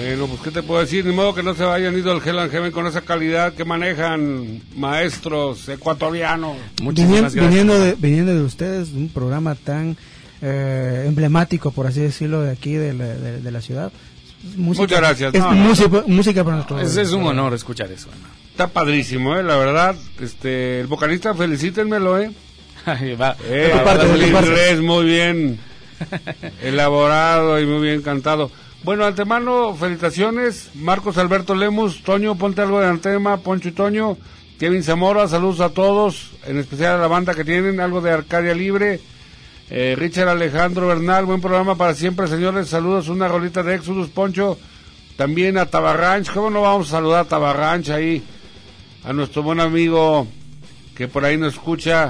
Bueno, pues qué te puedo decir, ni modo que no se hayan ido al Hell and Heaven con esa calidad que manejan maestros ecuatorianos. Muchísimas gracias. Viniendo de ustedes, un programa tan emblemático, por así decirlo, de aquí, de la ciudad. Música, muchas gracias. Es música para nosotros. Es un honor escuchar eso, ¿no? Está padrísimo, la verdad. El vocalista, felicítenmelo, parte, el inglés muy bien elaborado y muy bien cantado. Bueno, antemano, felicitaciones, Marcos Alberto Lemus, Toño, ponte algo de antema, Poncho y Toño, Kevin Zamora, saludos a todos, en especial a la banda que tienen, algo de Arcadia Libre, Richard Alejandro Bernal, buen programa para siempre, señores, saludos, una rolita de Exodus, Poncho, también a Tabarranch, ¿cómo no vamos a saludar a Tabarranch ahí? A nuestro buen amigo que por ahí nos escucha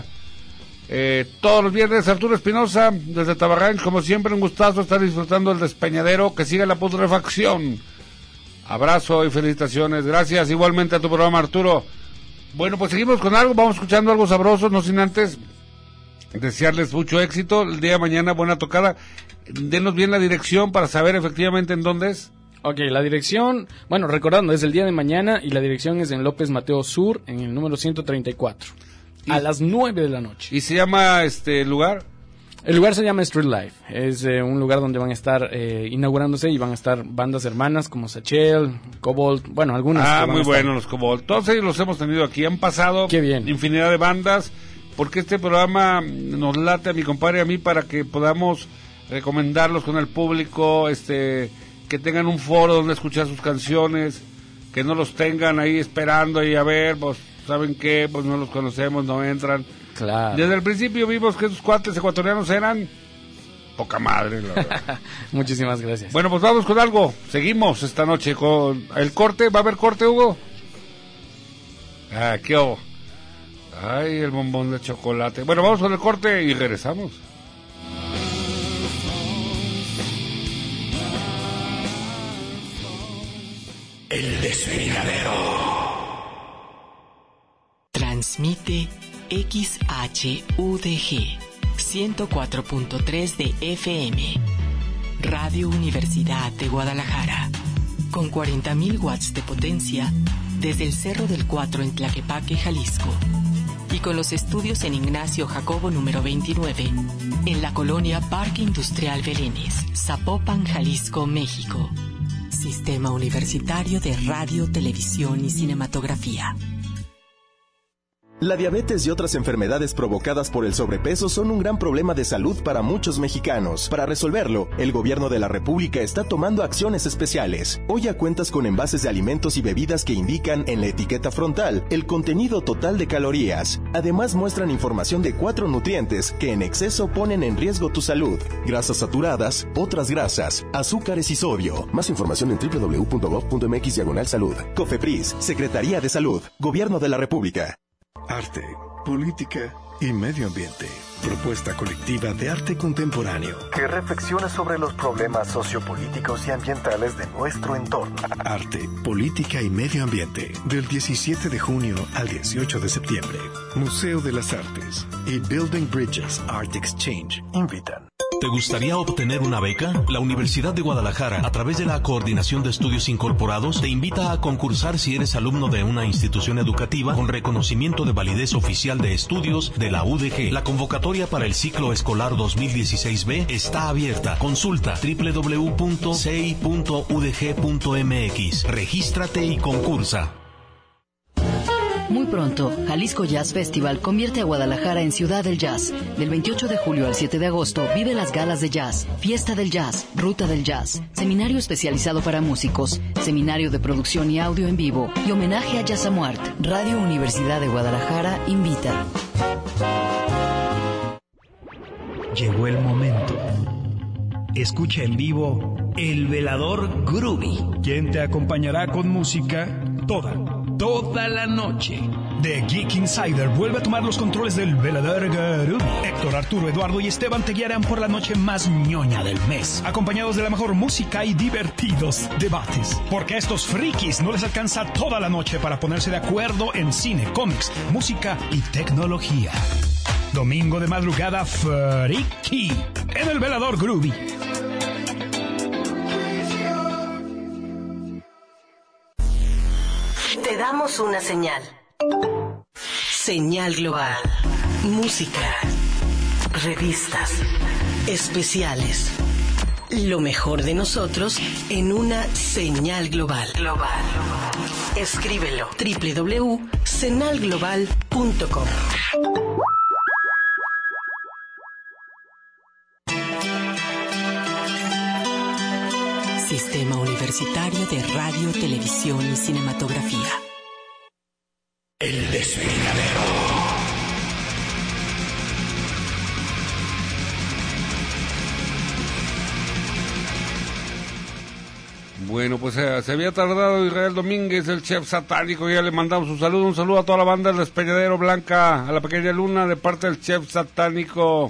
todos los viernes, Arturo Espinosa, desde Tabarranch, como siempre, un gustazo estar disfrutando del despeñadero, que siga la putrefacción. Abrazo y felicitaciones, gracias igualmente a tu programa, Arturo. Bueno, pues seguimos con algo, vamos escuchando algo sabroso, no sin antes desearles mucho éxito, el día de mañana buena tocada, denos bien la dirección para saber efectivamente en dónde es. Ok, la dirección, bueno, recordando, es el día de mañana y la dirección es en López Mateo Sur, en el número 134. A las 9 de la noche. ¿Y se llama lugar? El lugar se llama Street Life. Es un lugar donde van a estar inaugurándose y van a estar bandas hermanas como Sachel, Cobalt, bueno, algunas. Muy buenos los Cobalt. Todos ellos los hemos tenido aquí. Han pasado infinidad de bandas, porque este programa nos late a mi compadre y a mí para que podamos recomendarlos con el público, que tengan un foro donde escuchar sus canciones, que no los tengan ahí esperando y a ver, pues, ¿saben qué? Pues no los conocemos, no entran. Claro. Desde el principio vimos que esos cuates ecuatorianos eran poca madre, la verdad. Muchísimas gracias. Bueno, pues vamos con algo. Seguimos esta noche con el corte. ¿Va a haber corte, Hugo? ¿Qué hubo? Ay, el bombón de chocolate. Bueno, vamos con el corte y regresamos. El Despeñadero. Transmite XHUDG 104.3 de FM. Radio Universidad de Guadalajara. Con 40.000 watts de potencia desde el Cerro del Cuatro en Tlaquepaque, Jalisco. Y con los estudios en Ignacio Jacobo número 29, en la colonia Parque Industrial Belénes, Zapopan, Jalisco, México. Sistema Universitario de Radio, Televisión y Cinematografía. La diabetes y otras enfermedades provocadas por el sobrepeso son un gran problema de salud para muchos mexicanos. Para resolverlo, el gobierno de la República está tomando acciones especiales. Hoy ya cuentas con envases de alimentos y bebidas que indican en la etiqueta frontal el contenido total de calorías. Además muestran información de 4 nutrientes que en exceso ponen en riesgo tu salud: grasas saturadas, otras grasas, azúcares y sodio. Más información en www.gov.mx/salud. COFEPRIS, Secretaría de Salud, Gobierno de la República. Arte, política y medio ambiente. Propuesta colectiva de arte contemporáneo que reflexiona sobre los problemas sociopolíticos y ambientales de nuestro entorno. Arte, política y medio ambiente. Del 17 de junio al 18 de septiembre. Museo de las Artes y Building Bridges Art Exchange invitan. ¿Te gustaría obtener una beca? La Universidad de Guadalajara, a través de la Coordinación de Estudios Incorporados, te invita a concursar si eres alumno de una institución educativa con reconocimiento de validez oficial de estudios de la UDG. La convocatoria para el ciclo escolar 2016B está abierta. Consulta www.cei.udg.mx. Regístrate y concursa. Muy pronto, Jalisco Jazz Festival convierte a Guadalajara en Ciudad del Jazz. Del 28 de julio al 7 de agosto, vive las galas de jazz, Fiesta del Jazz, Ruta del Jazz, seminario especializado para músicos, seminario de producción y audio en vivo y homenaje a Jazz Amuart. Radio Universidad de Guadalajara invita. Llegó el momento. Escucha en vivo El Velador Groovy, quien te acompañará con música toda la noche. The Geek Insider vuelve a tomar los controles del Velador Groovy. Héctor, Arturo, Eduardo y Esteban te guiarán por la noche más ñoña del mes, acompañados de la mejor música y divertidos debates. Porque a estos frikis no les alcanza toda la noche para ponerse de acuerdo en cine, cómics, música y tecnología. Domingo de madrugada friki en el Velador Groovy. Te damos una señal. Señal global. Música. Revistas. Especiales. Lo mejor de nosotros en una señal global. Escríbelo. www.senalglobal.com. Sistema Universitario de Radio, Televisión y Cinematografía. El Despeñadero. Bueno, pues se había tardado Israel Domínguez, el chef satánico, ya le mandamos un saludo a toda la banda del Despeñadero, Blanca, a la pequeña Luna, de parte del chef satánico.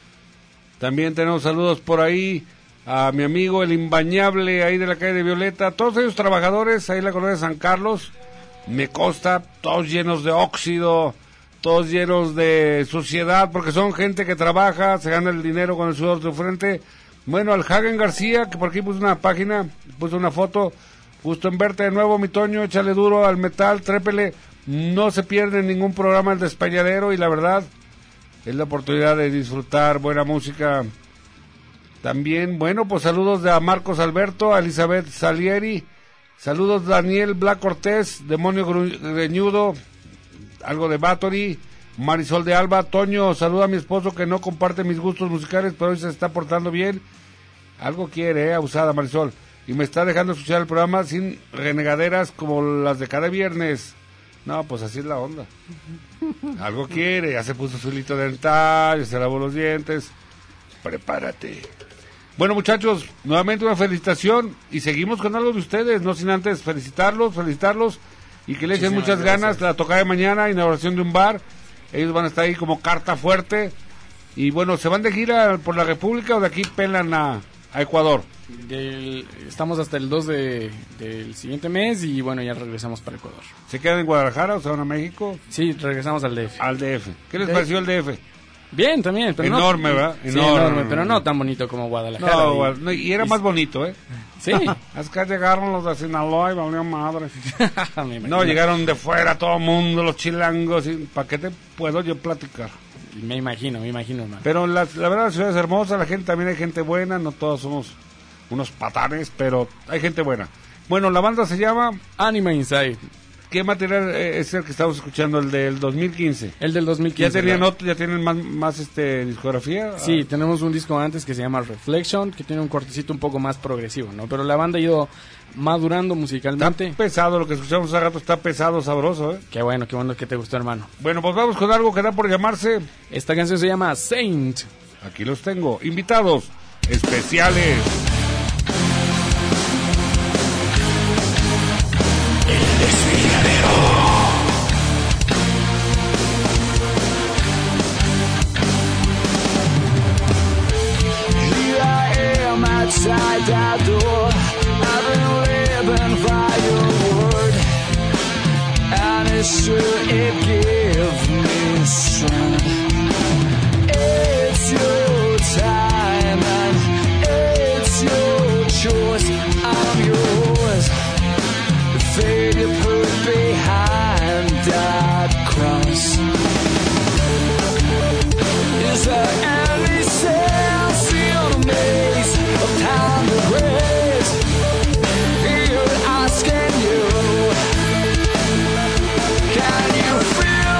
También tenemos saludos por ahí a mi amigo el Imbañable, ahí de la calle de Violeta, todos ellos trabajadores, ahí en la colonia de San Carlos, me consta, todos llenos de óxido, todos llenos de suciedad, porque son gente que trabaja, se gana el dinero con el sudor de su frente. Bueno, al Hagen García, que por aquí puso una página, puso una foto, gusto en verte de nuevo, mi Toño, échale duro al metal, trépele, no se pierde ningún programa el Despeñadero, y la verdad, es la oportunidad de disfrutar buena música. También, bueno, pues saludos a Marcos Alberto, a Elizabeth Salieri, saludos Daniel Black Cortés, Demonio Greñudo, algo de Bathory, Marisol de Alba, Toño, saluda a mi esposo que no comparte mis gustos musicales, pero hoy se está portando bien, algo quiere, abusada Marisol, y me está dejando escuchar el programa sin renegaderas como las de cada viernes. No, pues así es la onda. Algo quiere, ya se puso su hilito dental, ya se lavó los dientes, prepárate. Bueno, muchachos, nuevamente una felicitación y seguimos con algo de ustedes, no sin antes felicitarlos y que le echen muchas ganas. La tocada de mañana, inauguración de un bar, ellos van a estar ahí como carta fuerte y bueno, ¿se van de gira por la República o de aquí pelan a Ecuador? Estamos hasta el 2 del siguiente mes y bueno, ya regresamos para Ecuador. ¿Se quedan en Guadalajara o se van a México? Sí, regresamos al DF. Al DF. ¿Qué les pareció el DF? Bien, también. Pero enorme, no, ¿verdad? Sí, enorme, pero no tan bonito como Guadalajara. No, y era más bonito, ¿eh? Sí. Es que llegaron los de Sinaloa y valió madre. No, llegaron de fuera todo el mundo, los chilangos. ¿Para qué te puedo yo platicar? Me imagino, hermano. Pero la verdad, la ciudad es hermosa, la gente también hay gente buena, no todos somos unos patanes, pero hay gente buena. Bueno, la banda se llama Anima Inside. ¿Qué material es el que estamos escuchando? El del 2015. El del 2015. ¿Ya tienen más discografía? Sí, tenemos un disco antes que se llama Reflection, que tiene un cortecito un poco más progresivo, ¿no? Pero la banda ha ido madurando musicalmente. Está pesado, lo que escuchamos hace rato está pesado, sabroso, ¿eh? Qué bueno que te gustó, hermano. Bueno, pues vamos con algo que da por llamarse... Esta canción se llama Saint. Aquí los tengo, invitados especiales. El Despeñadero. Here I am outside that door. I've been living by your word, and it's true, it gives me strength. It's your time and it's your choice. I'm yours. The fate you put behind that cross. Is there any sense in a maze of time and grace? Here asking you, can you feel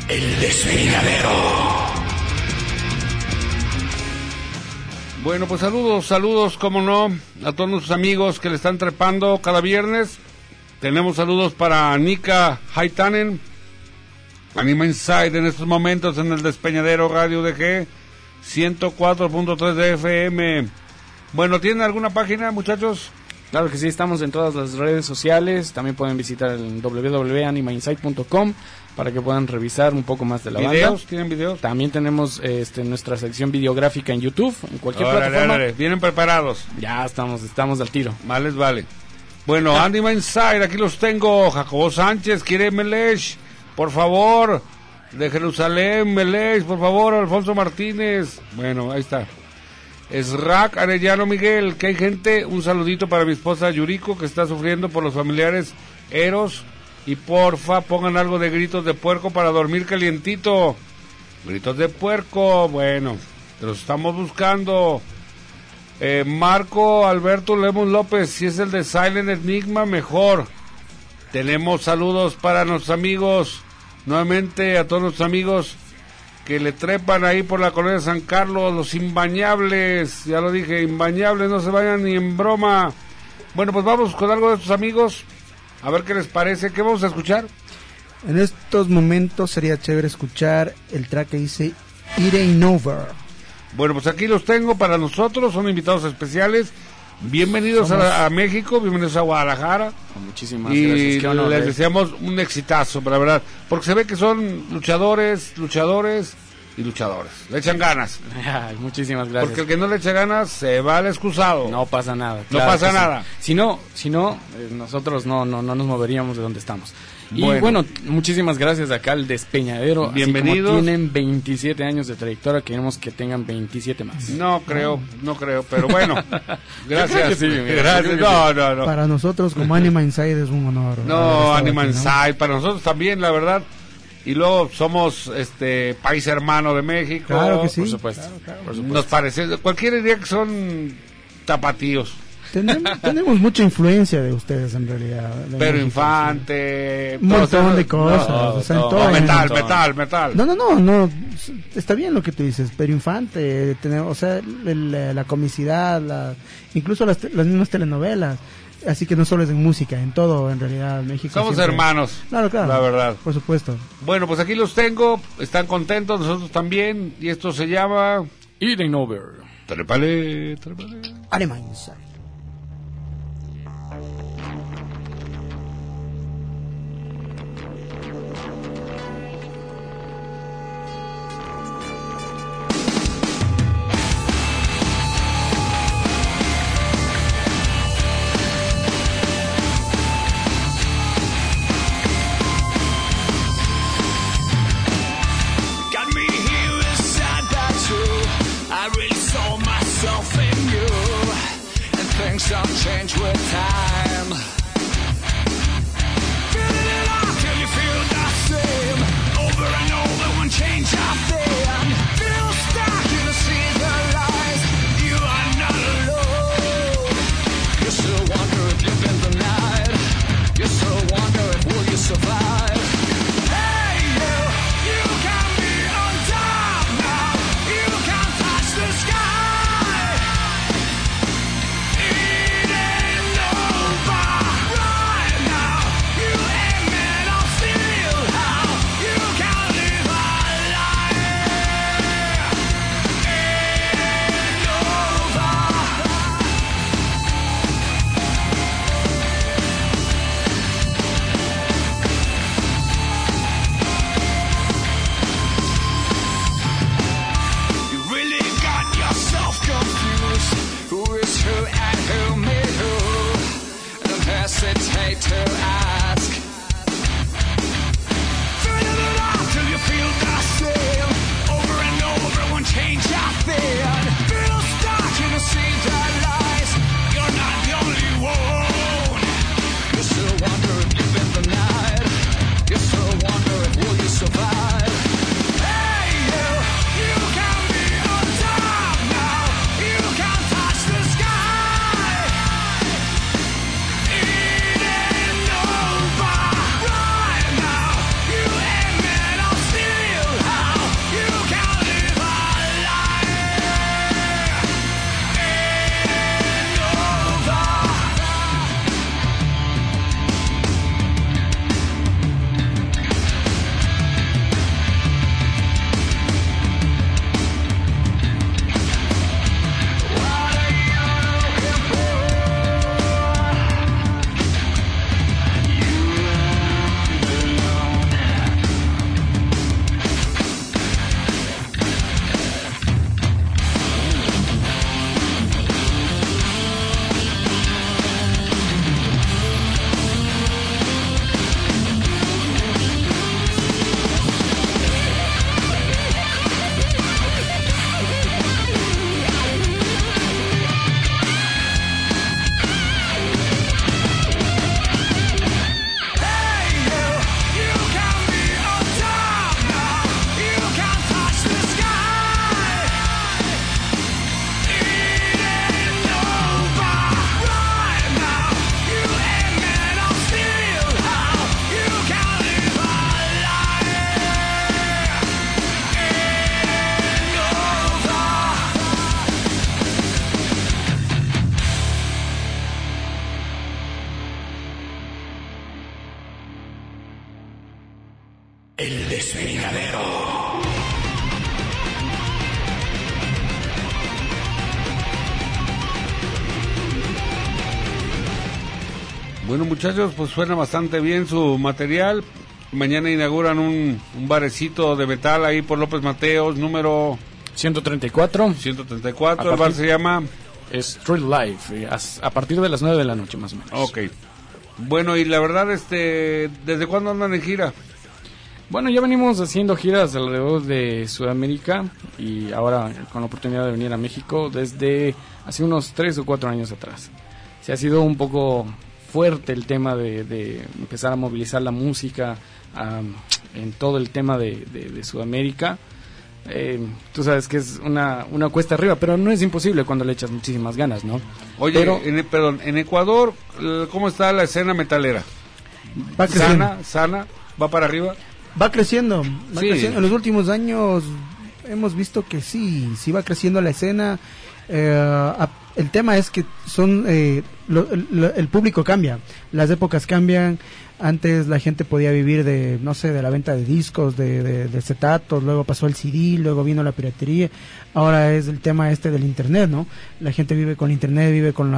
El Despeñadero. Bueno, pues saludos, como no, a todos nuestros amigos que le están trepando cada viernes. Tenemos saludos para Nika Haitanen, Anima Inside en estos momentos en el Despeñadero Radio DG 104.3 de FM. Bueno, ¿tienen alguna página, muchachos? Claro que sí, estamos en todas las redes sociales. También pueden visitar el www.animainsight.com para que puedan revisar un poco más de la ¿Videos? banda. ¿Tienen videos? También tenemos nuestra sección videográfica en YouTube, en cualquier plataforma. Órale. Vienen preparados. Ya estamos al tiro. Vale. Bueno, Anima Inside, aquí los tengo. Jacobo Sánchez, quiere Melech, por favor. De Jerusalén, Melech, por favor. Alfonso Martínez. Bueno, ahí está. Esrac Arellano Miguel, que hay gente. Un saludito para mi esposa Yuriko, que está sufriendo por los familiares Eros. Y porfa, pongan algo de gritos de puerco para dormir calientito. Gritos de puerco, bueno, te los estamos buscando. Marco Alberto Lemos López, si es el de Silent Enigma, mejor. Tenemos saludos para nuestros amigos, nuevamente a todos nuestros amigos que le trepan ahí por la colonia San Carlos, los imbañables, ya lo dije, imbañables, no se vayan ni en broma. Bueno, pues vamos con algo de estos amigos, a ver qué les parece. ¿Qué vamos a escuchar? En estos momentos sería chévere escuchar el track que dice It Ain't Over. Bueno, pues aquí los tengo para nosotros, son invitados especiales. Bienvenidos a México, bienvenidos a Guadalajara. Muchísimas y gracias. Qué honor, les deseamos un exitazo, la verdad, porque se ve que son luchadores y luchadores. Le echan ganas. Ay, muchísimas gracias. Porque el que no le echa ganas se va al excusado. No pasa nada. No pasa nada. Sí. Si no, nosotros no nos moveríamos de donde estamos. Y bueno, muchísimas gracias acá al Despeñadero. Bienvenidos. Así como tienen 27 años de trayectoria, queremos que tengan 27 más. No creo, pero bueno. Gracias. Sí, gracias. No. Para nosotros como Anima Inside es un honor. No, Anima Inside, para nosotros también, la verdad. Y luego somos país hermano de México. Claro que sí. Por supuesto. Por supuesto. Nos parece, cualquiera diría que son tapatíos. Tenemos mucha influencia de ustedes en realidad. Pero Infante, un montón de cosas, metal. No, está bien lo que tú dices, pero Infante, la comicidad, incluso las mismas telenovelas. Así que no solo es en música, en todo, en realidad, México. Somos siempre hermanos. Claro, la verdad. Por supuesto. Bueno, pues aquí los tengo, están contentos, nosotros también, y esto se llama It Ain't Over. Trépale. Anima Inside. Some change with time. Feeling it all till you feel the same. Over and over, one change a thing. Feel stuck in the sea of lies. You are not alone. You still wonder if you've been denied. You still wonder if will you survive. Hey you can be on top now. You can touch the sky. Hesitate to ask. Feeling it all till you feel the same. Over and over, one change a thing. Feel stuck in a sea that lies. You're not the only one. You still wonder if you've been denied. You still wonder if will you survive. Hey you can be on top now. You can touch the sky. It ain't over. El Desfiladero. Bueno, muchachos, pues suena bastante bien su material. Mañana inauguran un barecito de metal ahí por López Mateos, número 134. 134, el bar se llama Street Life, a partir de las 9 de la noche más o menos. Ok. Bueno, y la verdad, ¿desde cuándo andan en gira? Bueno, ya venimos haciendo giras alrededor de Sudamérica y ahora con la oportunidad de venir a México desde hace unos 3 o 4 años atrás. Se ha sido un poco fuerte el tema de empezar a movilizar la música en todo el tema de Sudamérica. Tú sabes que es una cuesta arriba, pero no es imposible cuando le echas muchísimas ganas, ¿no? Oye, en Ecuador, ¿cómo está la escena metalera? Va sana, va para arriba. Va creciendo, Sí. En los últimos años hemos visto que sí va creciendo la escena. El tema es que el público cambia, las épocas cambian. Antes la gente podía vivir de la venta de discos, de acetatos, luego pasó el CD, luego vino la piratería. Ahora es el tema del internet, ¿no? La gente vive con internet, vive con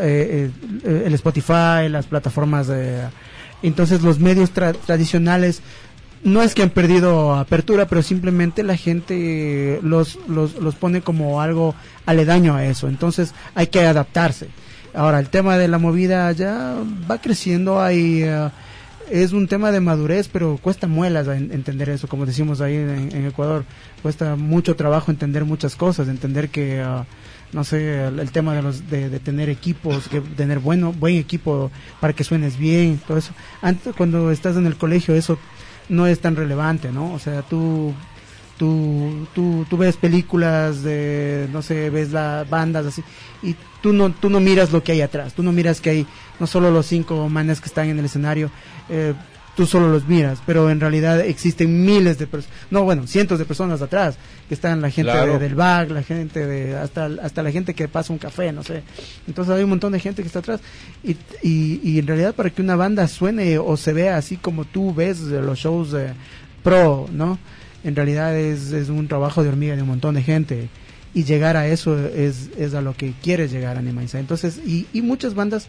el Spotify, las plataformas entonces los medios tradicionales no es que han perdido apertura, pero simplemente la gente los pone como algo aledaño a eso. Entonces hay que adaptarse. Ahora, el tema de la movida ya va creciendo, es un tema de madurez, pero cuesta muelas entender eso, como decimos ahí en Ecuador. Cuesta mucho trabajo entender muchas cosas, entender que, el tema de tener equipos, que tener buen equipo para que suenes bien, todo eso. Antes, cuando estás en el colegio, eso no es tan relevante, ¿no? O sea, tú ves películas ves bandas así, y tú no miras lo que hay atrás, tú no miras que hay no solo los 5 manes que están en el escenario, tú solo los miras, pero en realidad existen cientos de personas atrás, que están la gente del back, la gente hasta la gente que pasa un café, no sé. Entonces hay un montón de gente que está atrás, y en realidad para que una banda suene o se vea así como tú ves los shows pro, ¿no? En realidad es un trabajo de hormiga de un montón de gente, y llegar a eso es a lo que quieres llegar, Anima Inside. Entonces, y muchas bandas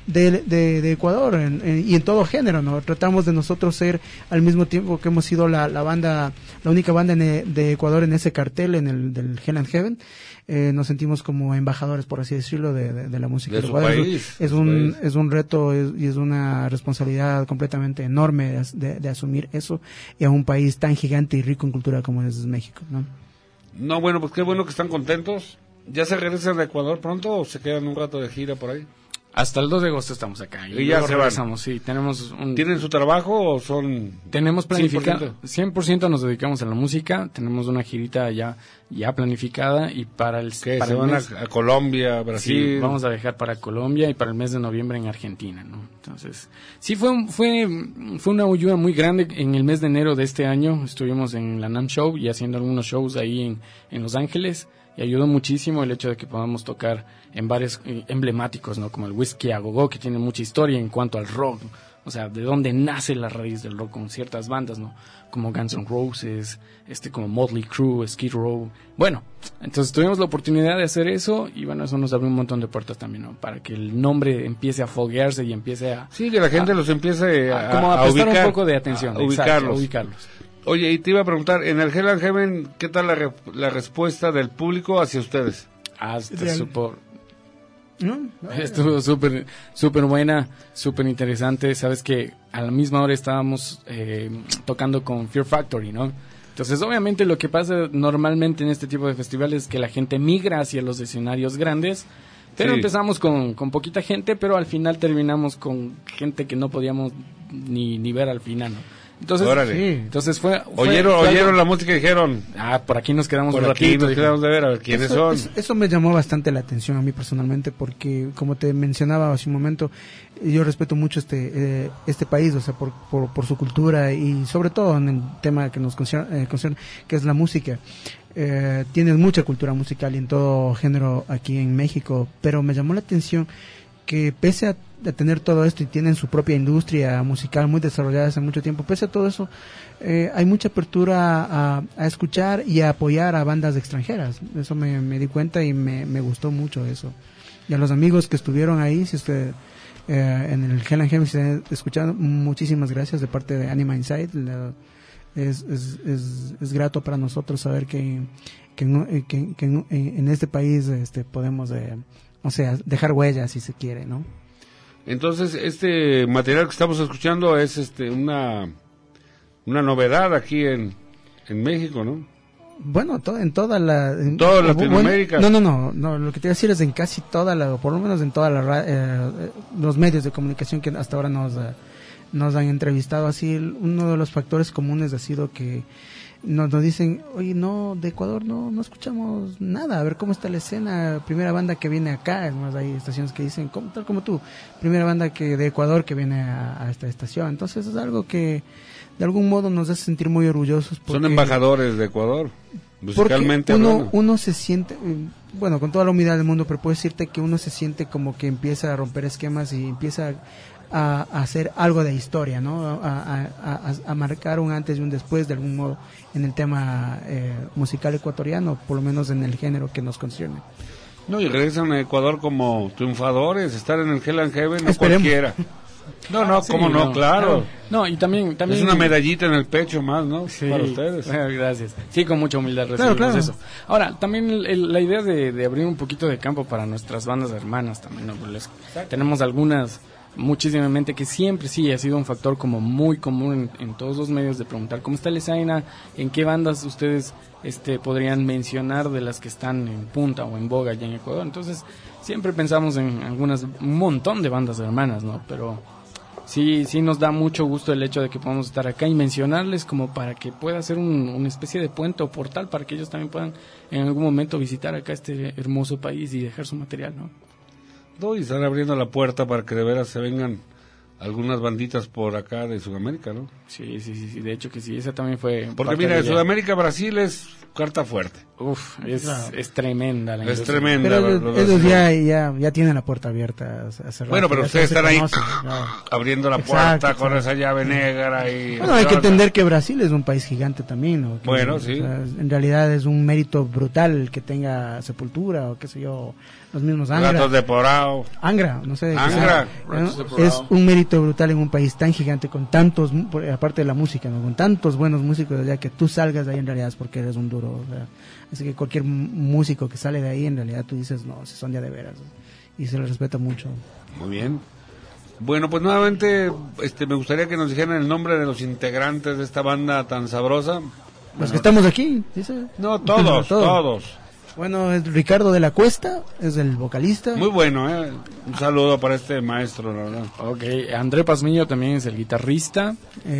de Ecuador y en todo género, ¿no? Tratamos de nosotros ser, al mismo tiempo que hemos sido la única banda de Ecuador en ese cartel, del Hell and Heaven, nos sentimos como embajadores, por así decirlo, de la música de su país. Es un reto y es una responsabilidad completamente enorme de asumir eso, y a un país tan gigante y rico en cultura como es México, ¿no? No, bueno, pues qué bueno que están contentos. ¿Ya se regresan a Ecuador pronto o se quedan un rato de gira por ahí? Hasta el 2 de agosto estamos acá. Y ya se regresamos, sí. ¿Tienen su trabajo o son...? Tenemos planificado, 100% nos dedicamos a la música. Tenemos una girita ya planificada, y para el ¿Qué? ¿Se van a Colombia, Brasil? Sí, vamos a viajar para Colombia y para el mes de noviembre en Argentina, ¿no? Entonces, sí fue una ayuda muy grande. En el mes de enero de este año estuvimos en la NAMM Show y haciendo algunos shows ahí en Los Ángeles. Y ayudó muchísimo el hecho de que podamos tocar en bares emblemáticos, ¿no? Como el Whisky a Go-Go, que tiene mucha historia en cuanto al rock. O sea, de dónde nace la raíz del rock con ciertas bandas, ¿no? Como Guns N' Roses, como Motley Crue, Skid Row. Bueno, entonces tuvimos la oportunidad de hacer eso, y bueno, eso nos abrió un montón de puertas también, ¿no? Para que el nombre empiece a foguearse y empiece a... Sí, que la gente los empiece a prestar ubicar, un poco de atención. A ubicarlos. Oye, y te iba a preguntar, en el Hell and Heaven, ¿qué tal la respuesta del público hacia ustedes? Estuvo súper buena, súper interesante. Sabes que a la misma hora estábamos tocando con Fear Factory, ¿no? Entonces, obviamente, lo que pasa normalmente en este tipo de festivales es que la gente migra hacia los escenarios grandes. Pero empezamos con poquita gente, pero al final terminamos con gente que no podíamos ni ver al final, ¿no? Entonces fue oyeron la música y dijeron, por aquí nos quedamos un ratito, nos quedamos de ver a ver quiénes son. Eso me llamó bastante la atención a mí personalmente, porque como te mencionaba hace un momento, yo respeto mucho este país, o sea, por su cultura, y sobre todo en el tema que nos concierne, que es la música. Tienes mucha cultura musical y en todo género aquí en México, pero me llamó la atención que pese a de tener todo esto y tienen su propia industria musical muy desarrollada hace mucho tiempo, pese a todo eso, hay mucha apertura a escuchar y a apoyar a bandas extranjeras. Eso me di cuenta y me gustó mucho eso. Y a los amigos que estuvieron ahí, si usted en el Hell and Heaven si están escuchando, muchísimas gracias de parte de Anima Inside. Es grato para nosotros saber que en este país podemos dejar huellas si se quiere, ¿no? Entonces este material que estamos escuchando es una novedad aquí en México, ¿no? Bueno, en toda Latinoamérica. No, lo que te voy a decir es en casi por lo menos en toda los medios de comunicación que hasta ahora nos han entrevistado. Así, uno de los factores comunes ha sido que nos dicen, oye, no, de Ecuador no escuchamos nada, a ver cómo está la escena, primera banda que viene acá. Es más, hay estaciones que dicen, tal como tú, primera banda de Ecuador que viene a esta estación. Entonces es algo que de algún modo nos hace sentir muy orgullosos. Son embajadores de Ecuador, musicalmente hablando. Uno se siente, bueno, con toda la humildad del mundo, pero puedo decirte que uno se siente como que empieza a romper esquemas y empieza a hacer algo de historia, ¿no? A marcar un antes y un después de algún modo en el tema musical ecuatoriano, por lo menos en el género que nos concierne. No, y regresan a Ecuador como triunfadores, estar en el Hell and Heaven no cualquiera. No, sí, cómo no, claro. No, y también es una medallita en el pecho más, ¿no? Sí, para ustedes. Gracias. Sí, con mucha humildad recibimos claro. eso. Ahora, también la idea de abrir un poquito de campo para nuestras bandas hermanas también, ¿no? Tenemos algunas muchísimamente que siempre sí ha sido un factor como muy común en todos los medios de preguntar cómo está la escena, en qué bandas ustedes podrían mencionar de las que están en punta o en boga allá en Ecuador. Entonces siempre pensamos en un montón de bandas hermanas, ¿no? Pero sí nos da mucho gusto el hecho de que podamos estar acá y mencionarles como para que pueda ser una especie de puente o portal para que ellos también puedan en algún momento visitar acá este hermoso país y dejar su material, ¿no? Y están abriendo la puerta para que de veras se vengan algunas banditas por acá de Sudamérica, ¿no? Sí, de hecho que sí, esa también fue... Porque mira, de Sudamérica, Brasil es carta fuerte. Uf, es tremenda la industria. Es tremenda. Pero ellos ya tienen la puerta abierta hace rato. Bueno, pero ustedes están ahí abriendo la puerta con esa llave negra y... Bueno, hay que entender que Brasil es un país gigante también, ¿no? Bueno, sí. O sea, en realidad es un mérito brutal que tenga Sepultura o qué sé yo, los mismos Angra. Gatos de Porao. Angra, no sé. Angra. Es un mérito brutal en un país tan gigante con tantos, aparte de la música, ¿no? Con tantos buenos músicos, ya que tú salgas de ahí en realidad es porque eres un duro. O sea, así que cualquier músico que sale de ahí en realidad tú dices, no, si son ya de veras. Y se les respeta mucho. Muy bien. Bueno, pues nuevamente me gustaría que nos dijeran el nombre de los integrantes de esta banda tan sabrosa. Los que estamos aquí, dice. No, todos. Bueno, es Ricardo de la Cuesta, es el vocalista. Muy bueno, un saludo para este maestro, la verdad. Ok, André Pazmiño también es el guitarrista.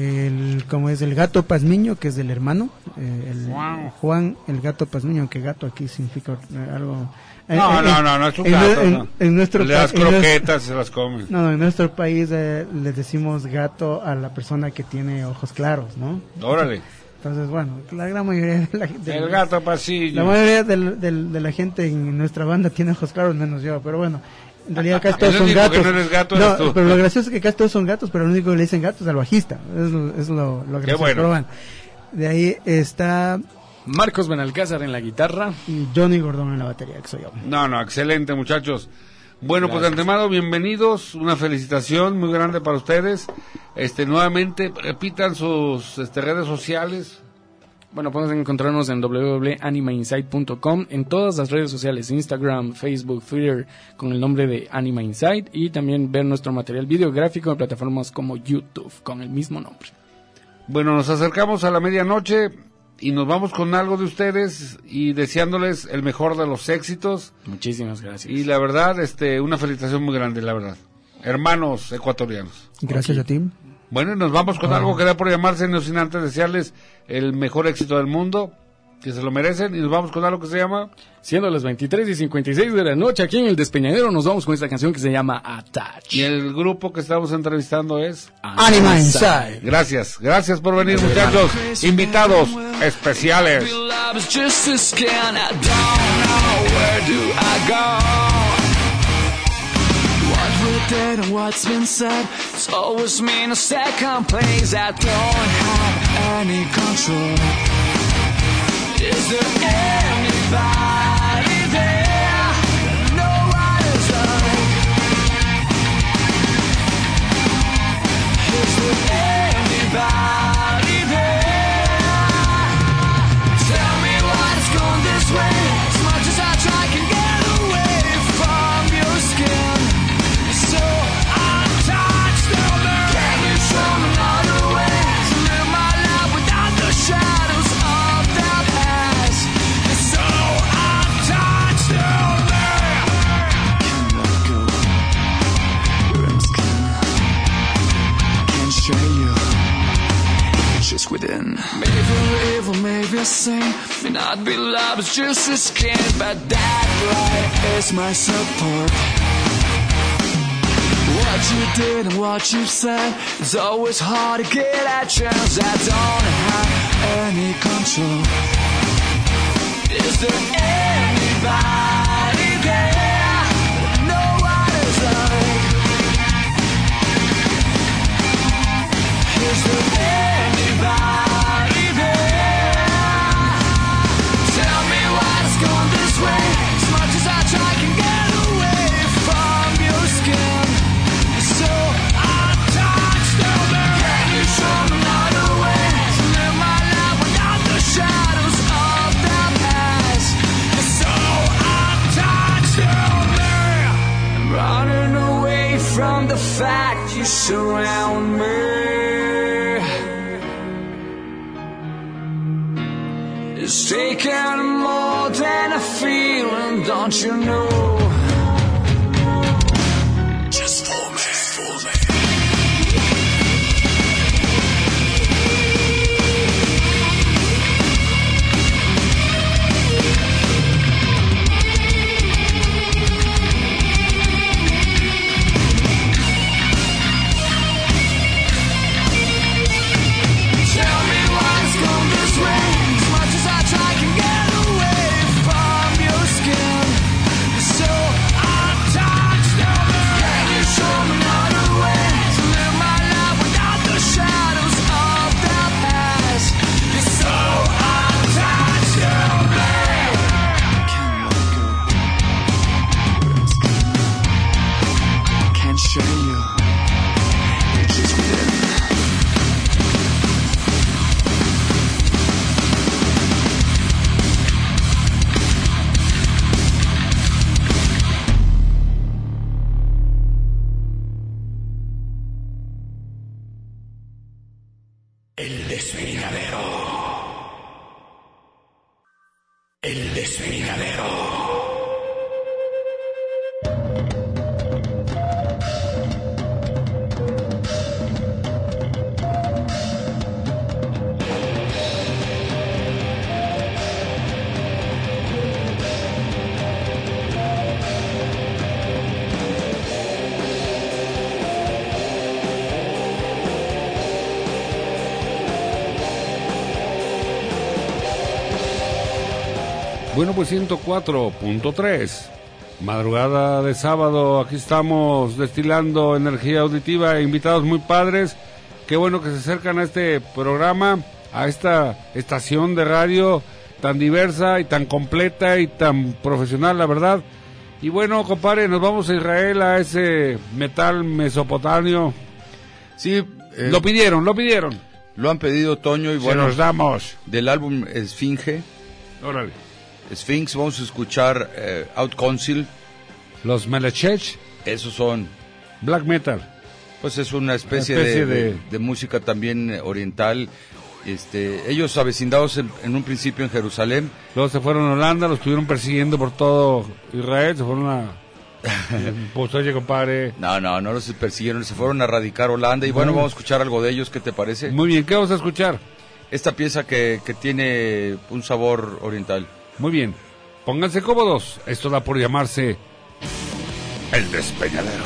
Como es el Gato Pazmiño, que es el hermano. Wow. Juan, el Gato Pazmiño, que gato aquí significa algo... No, es un gato. En nuestro le das croquetas y se las come. No, en nuestro país le decimos gato a la persona que tiene ojos claros, ¿no? Órale. Entonces, bueno, la gran mayoría de la gente... El gato pasillo. La mayoría de la gente en nuestra banda tiene ojos claros, menos yo, pero bueno, en realidad acá todos son gatos. No eres gato, eres tú. Pero lo gracioso es que acá todos son gatos, pero lo único que le dicen gato es al bajista. Es lo gracioso. Qué bueno. Pero bueno, de ahí está... Marcos Benalcázar en la guitarra. Y Johnny Gordón en la batería, que soy yo. No, excelente, muchachos. Bueno, gracias. Pues de antemano, bienvenidos, una felicitación muy grande para ustedes. Nuevamente, repitan sus redes sociales. Bueno, pueden encontrarnos en www.animainsight.com, en todas las redes sociales, Instagram, Facebook, Twitter, con el nombre de Anima Insight, y también ver nuestro material videográfico en plataformas como YouTube, con el mismo nombre. Bueno, nos acercamos a la medianoche y nos vamos con algo de ustedes y deseándoles el mejor de los éxitos. Muchísimas gracias. Y la verdad, una felicitación muy grande, la verdad. Hermanos ecuatorianos. Gracias a ti. Bueno, y nos vamos con algo que da por llamarse, no sin antes desearles el mejor éxito del mundo, que se lo merecen, y nos vamos con algo que se llama... Siendo las 23:56 de la noche, aquí en el Despeñadero, nos vamos con esta canción que se llama Attach. Y el grupo que estamos entrevistando es... Anima Inside. Gracias por venir, muchachos, invitados especiales. did and what's been said. It's always me in a second place. I don't have any control. Is there anybody there? No one is like. Is there anybody there? Tell me what's gone this way. As much as I try, I can get away from your skin. So I'm touched over. Can you show me another way to live my life without the shadows of the past? So I'm touched over. Can't let go. You're in skin. Can't share you. It's just within. Maybe we're evil, maybe a saint. May not be love, it's just a skin. But that light is my support. What you did and what you said is always hard to get a chance. I don't have any control. Is there anybody there? No one is like. Is there anybody there? Tell me what's gone this way. As much as I try, I can get away from your skin. So I'm touched over. Can you show me another way to live my life without the shadows of the past? So I'm touched over. I'm running away from the fact you surround me. It's taken more than a feeling, don't you know? Just for me, for me. Tell me what's gone this way. As much as I try, I can get away from your skin. So I'm touched over. Can you show me another way to live my life without the shadows of the past? So I'm touched over. Can't let go. You're in skin. Can't share you. It's just within. El desfiladero. El desfiladero. Bueno, pues 104.3. Madrugada de sábado, aquí estamos destilando energía auditiva, invitados muy padres. Qué bueno que se acercan a este programa, a esta estación de radio tan diversa y tan completa y tan profesional, la verdad. Y bueno, compadre, nos vamos a Israel, a ese metal mesopotamio. Sí, lo pidieron. Lo han pedido, Toño, y bueno, nos damos. Del álbum Esfinge. Órale. Sphinx, vamos a escuchar Out Council. Los Melechech. Esos son black metal. Pues es una especie de música también oriental. Ellos avecindados en un principio en Jerusalén. Luego se fueron a Holanda, los estuvieron persiguiendo por todo Israel, se fueron a... Pues oye, compadre. No los persiguieron, se fueron a radicar a Holanda. Y bueno, vamos a escuchar algo de ellos, ¿qué te parece? Muy bien, ¿qué vamos a escuchar? Esta pieza que tiene un sabor oriental. Muy bien, pónganse cómodos, esto da por llamarse El Despeñadero.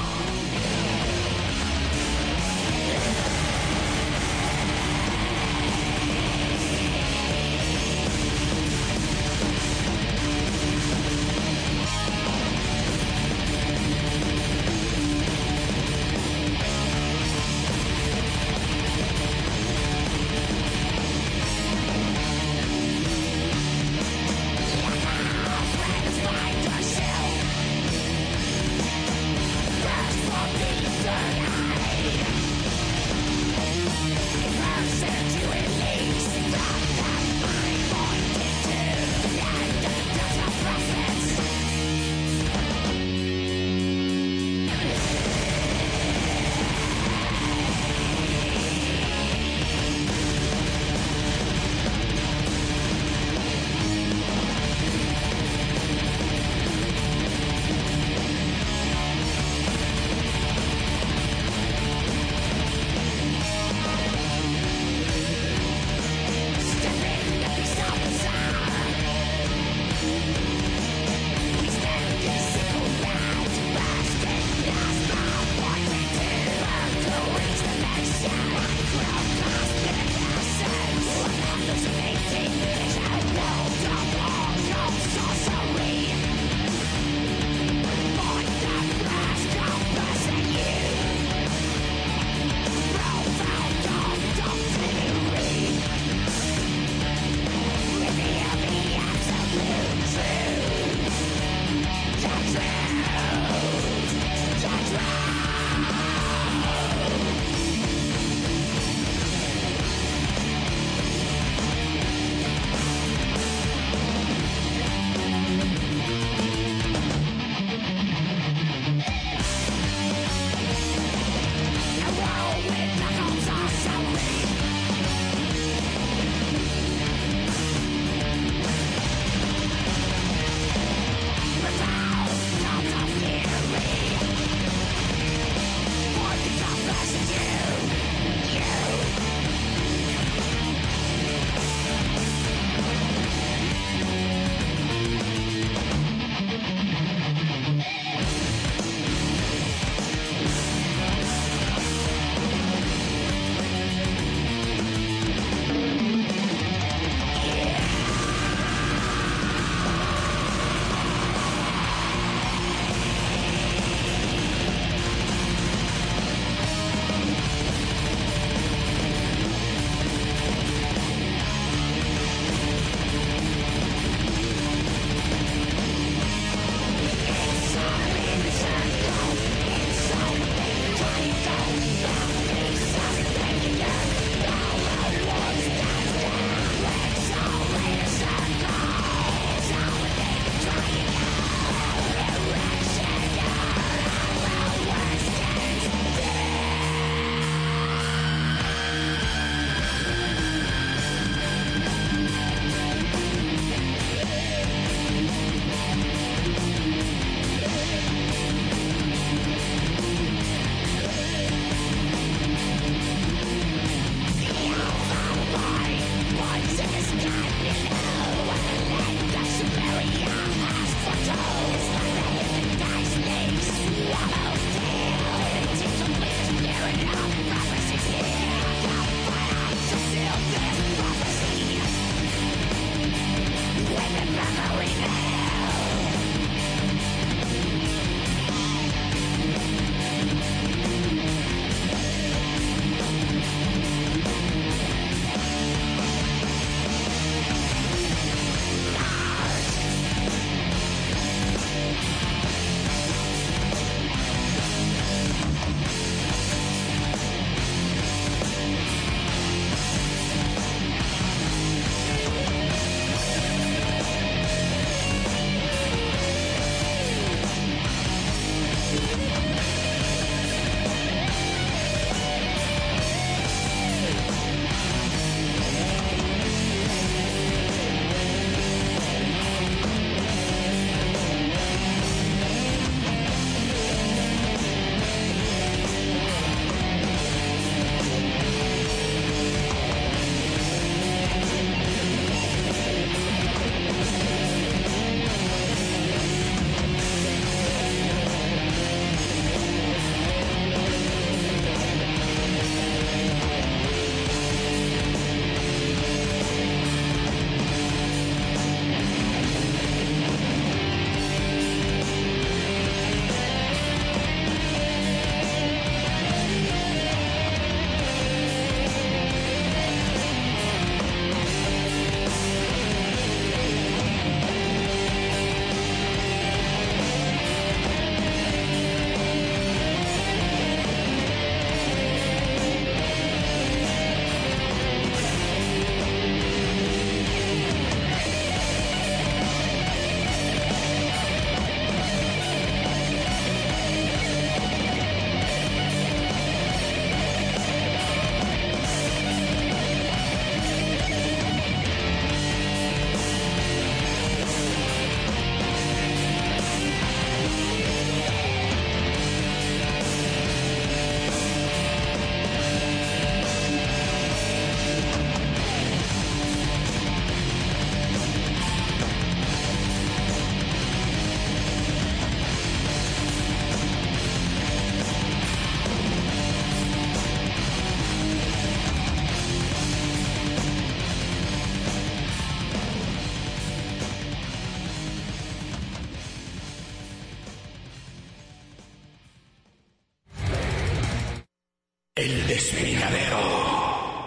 despeñadero.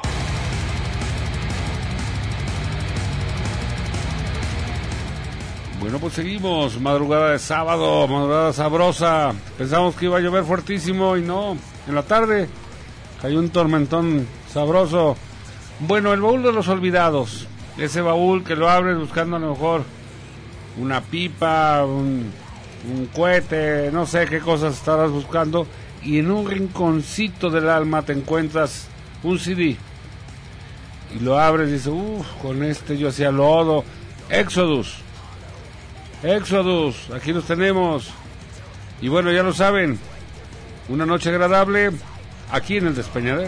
Bueno, pues seguimos, madrugada de sábado, madrugada sabrosa. Pensamos que iba a llover fuertísimo y no, en la tarde cayó un tormentón sabroso. Bueno, el baúl de los olvidados, ese baúl que lo abres buscando a lo mejor una pipa, un cohete, no sé qué cosas estarás buscando, y en un rinconcito del alma te encuentras un CD y lo abres y dices, con este yo hacía lodo. Exodus, aquí los tenemos. Y bueno, ya lo saben, una noche agradable aquí en el Despeñadero.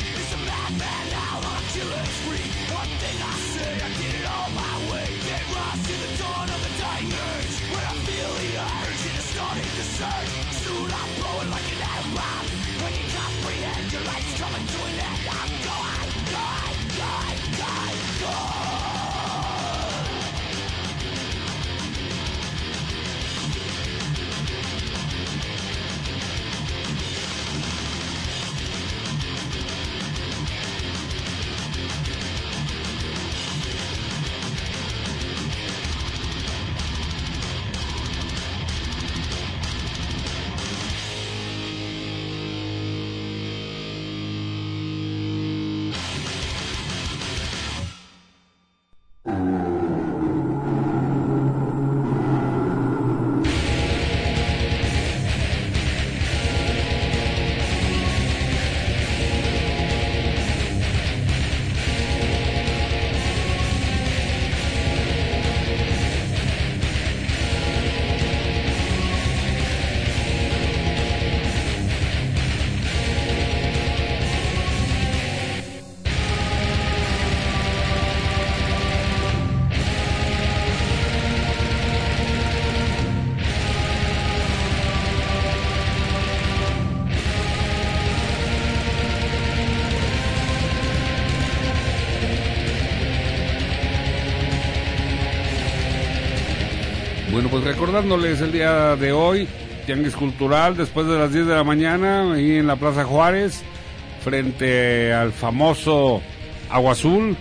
Killing spree. One thing I say, I get it all my way. Get right. Bueno, pues recordándoles el día de hoy, Tianguis Cultural, después de las 10 de la mañana, ahí en la Plaza Juárez, frente al famoso Agua Azul.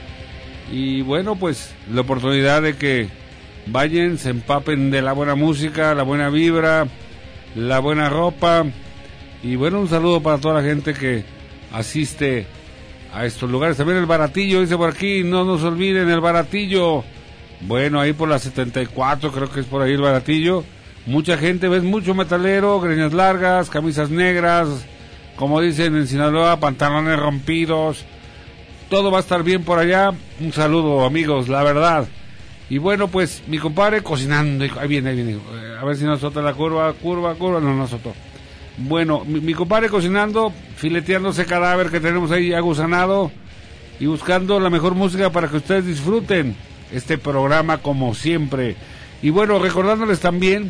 Y bueno, pues la oportunidad de que vayan, se empapen de la buena música, la buena vibra, la buena ropa. Y bueno, un saludo para toda la gente que asiste a estos lugares. También el Baratillo, dice por aquí, no nos olviden el Baratillo. Bueno, ahí por la 74, creo que es por ahí el Baratillo. Mucha gente, ves mucho metalero, greñas largas, camisas negras, como dicen en Sinaloa, pantalones rompidos. Todo va a estar bien por allá. Un saludo, amigos, la verdad. Y bueno, pues mi compadre cocinando. Ahí viene. A ver si nos azota la curva. No nos azotó. Bueno, mi compadre cocinando, fileteando ese cadáver que tenemos ahí agusanado y buscando la mejor música para que ustedes disfruten este programa como siempre. Y bueno, recordándoles también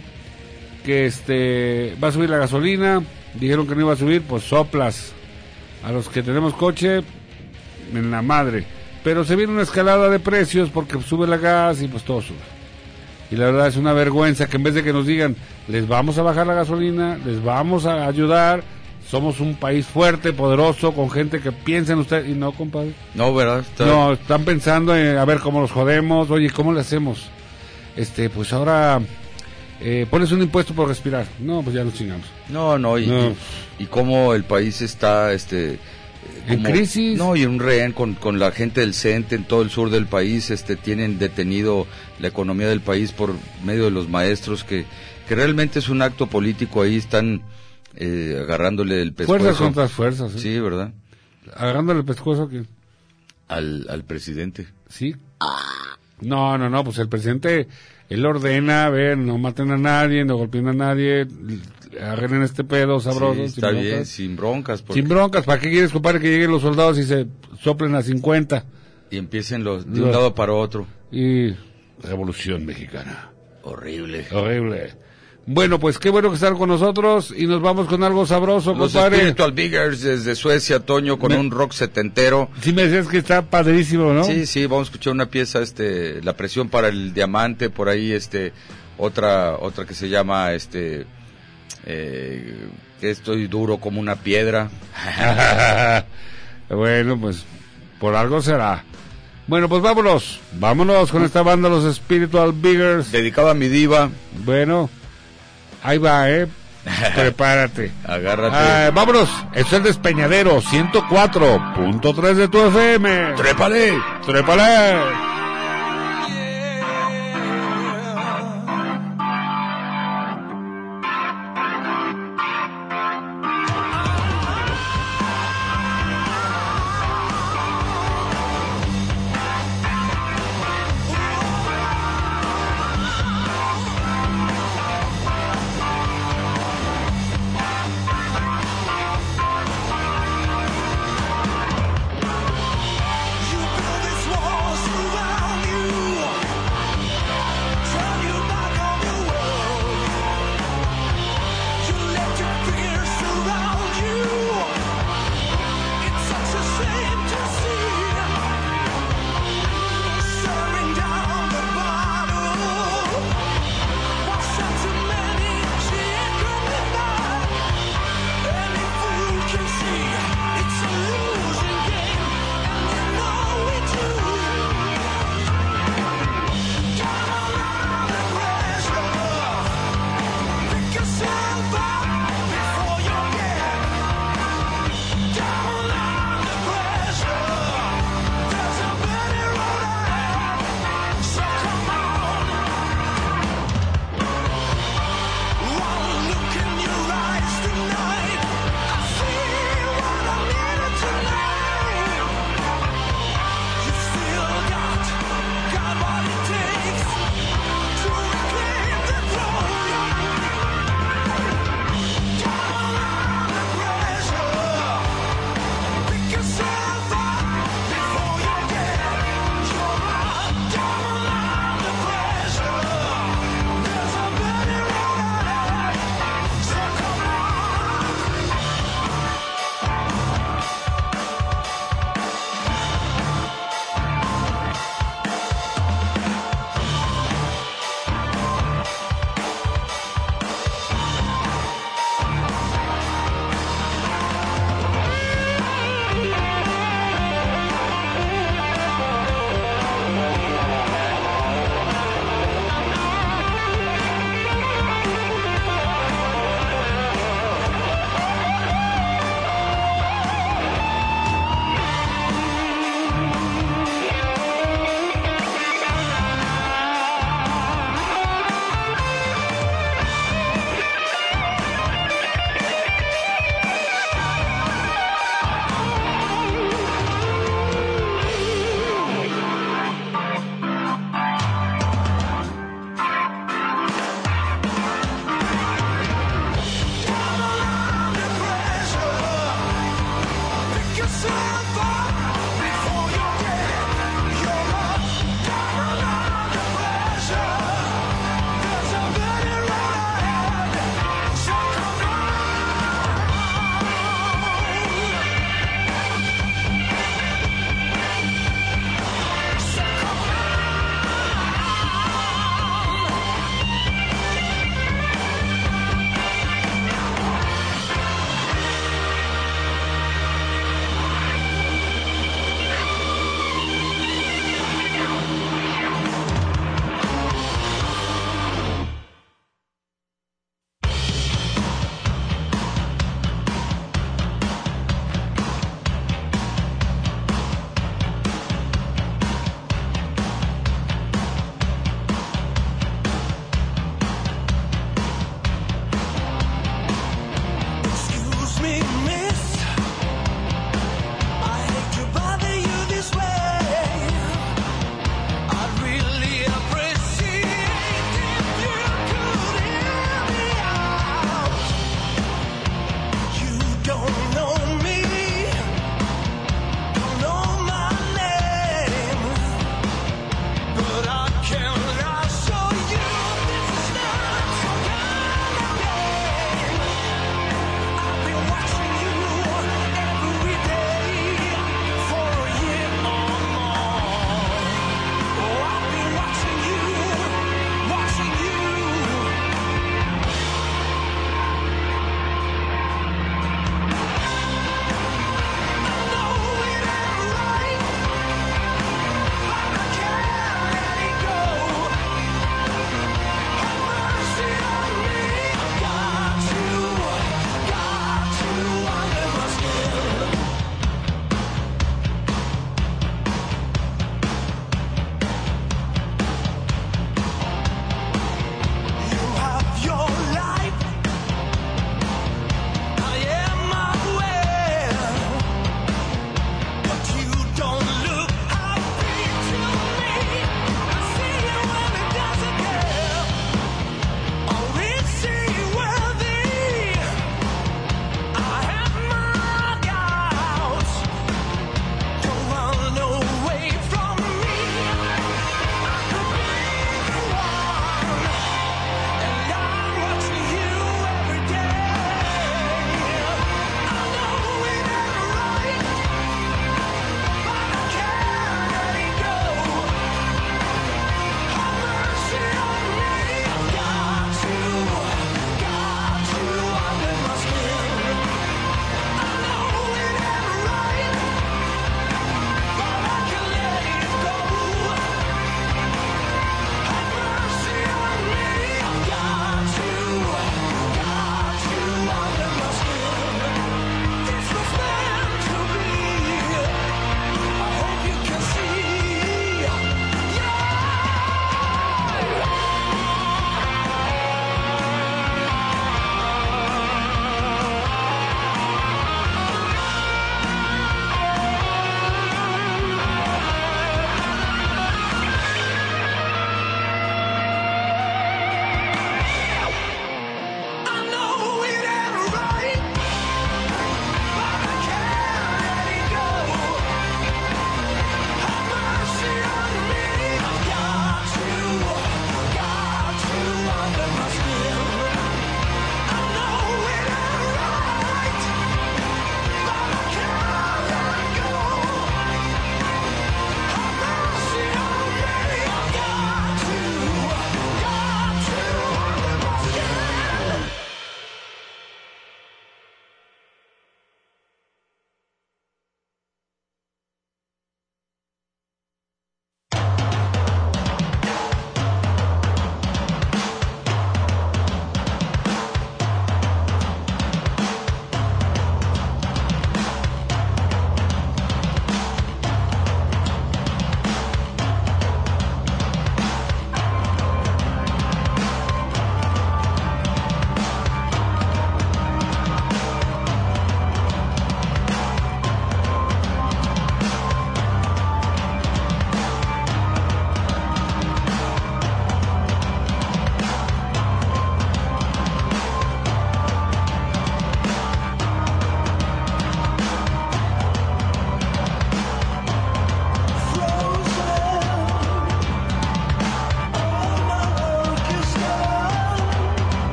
que va a subir la gasolina. Dijeron que no iba a subir, pues soplas. A los que tenemos coche, en la madre. Pero se viene una escalada de precios porque sube la gas y pues todo sube. Y la verdad es una vergüenza que en vez de que nos digan, les vamos a bajar la gasolina, les vamos a ayudar, somos un país fuerte, poderoso, con gente que piensa en usted. Y no, compadre. No, ¿verdad? No, están pensando en a ver cómo los jodemos. Oye, ¿cómo le hacemos? Pues ahora pones un impuesto por respirar. No, pues ya nos chingamos. No. Y cómo el país está en crisis. No, y un rehén con la gente del CENTE en todo el sur del país. Tienen detenido la economía del país por medio de los maestros, que realmente es un acto político. Ahí están agarrándole el pescuezo. Fuerzas contra fuerzas. Sí, ¿verdad? ¿Agarrándole el pescuezo a quién? Al presidente. Sí. No, pues el presidente, él ordena, a ver, no maten a nadie, no golpeen a nadie, agarren este pedo sabroso. Sí, está bien, sin broncas. Sin broncas, ¿para qué quieres, compadre, que lleguen los soldados y se soplen a 50? Y empiecen de un lado para otro. Y Revolución Mexicana. Horrible. Bueno, pues qué bueno que están con nosotros y nos vamos con algo sabroso, los compadre. Spiritual Biggers desde Suecia, Toño, con un rock setentero. Sí me decías que está padrísimo, ¿no? Sí, vamos a escuchar una pieza, La presión para el diamante, por ahí, otra que se llama, estoy duro como una piedra. Bueno, pues, por algo será. Bueno, pues vámonos con esta banda, los Spiritual Biggers. Dedicado a mi diva. Bueno, ahí va, prepárate. Agárrate. Vámonos, es el Despeñadero 104.3 de tu FM. ¡Trépale! You build these walls throughout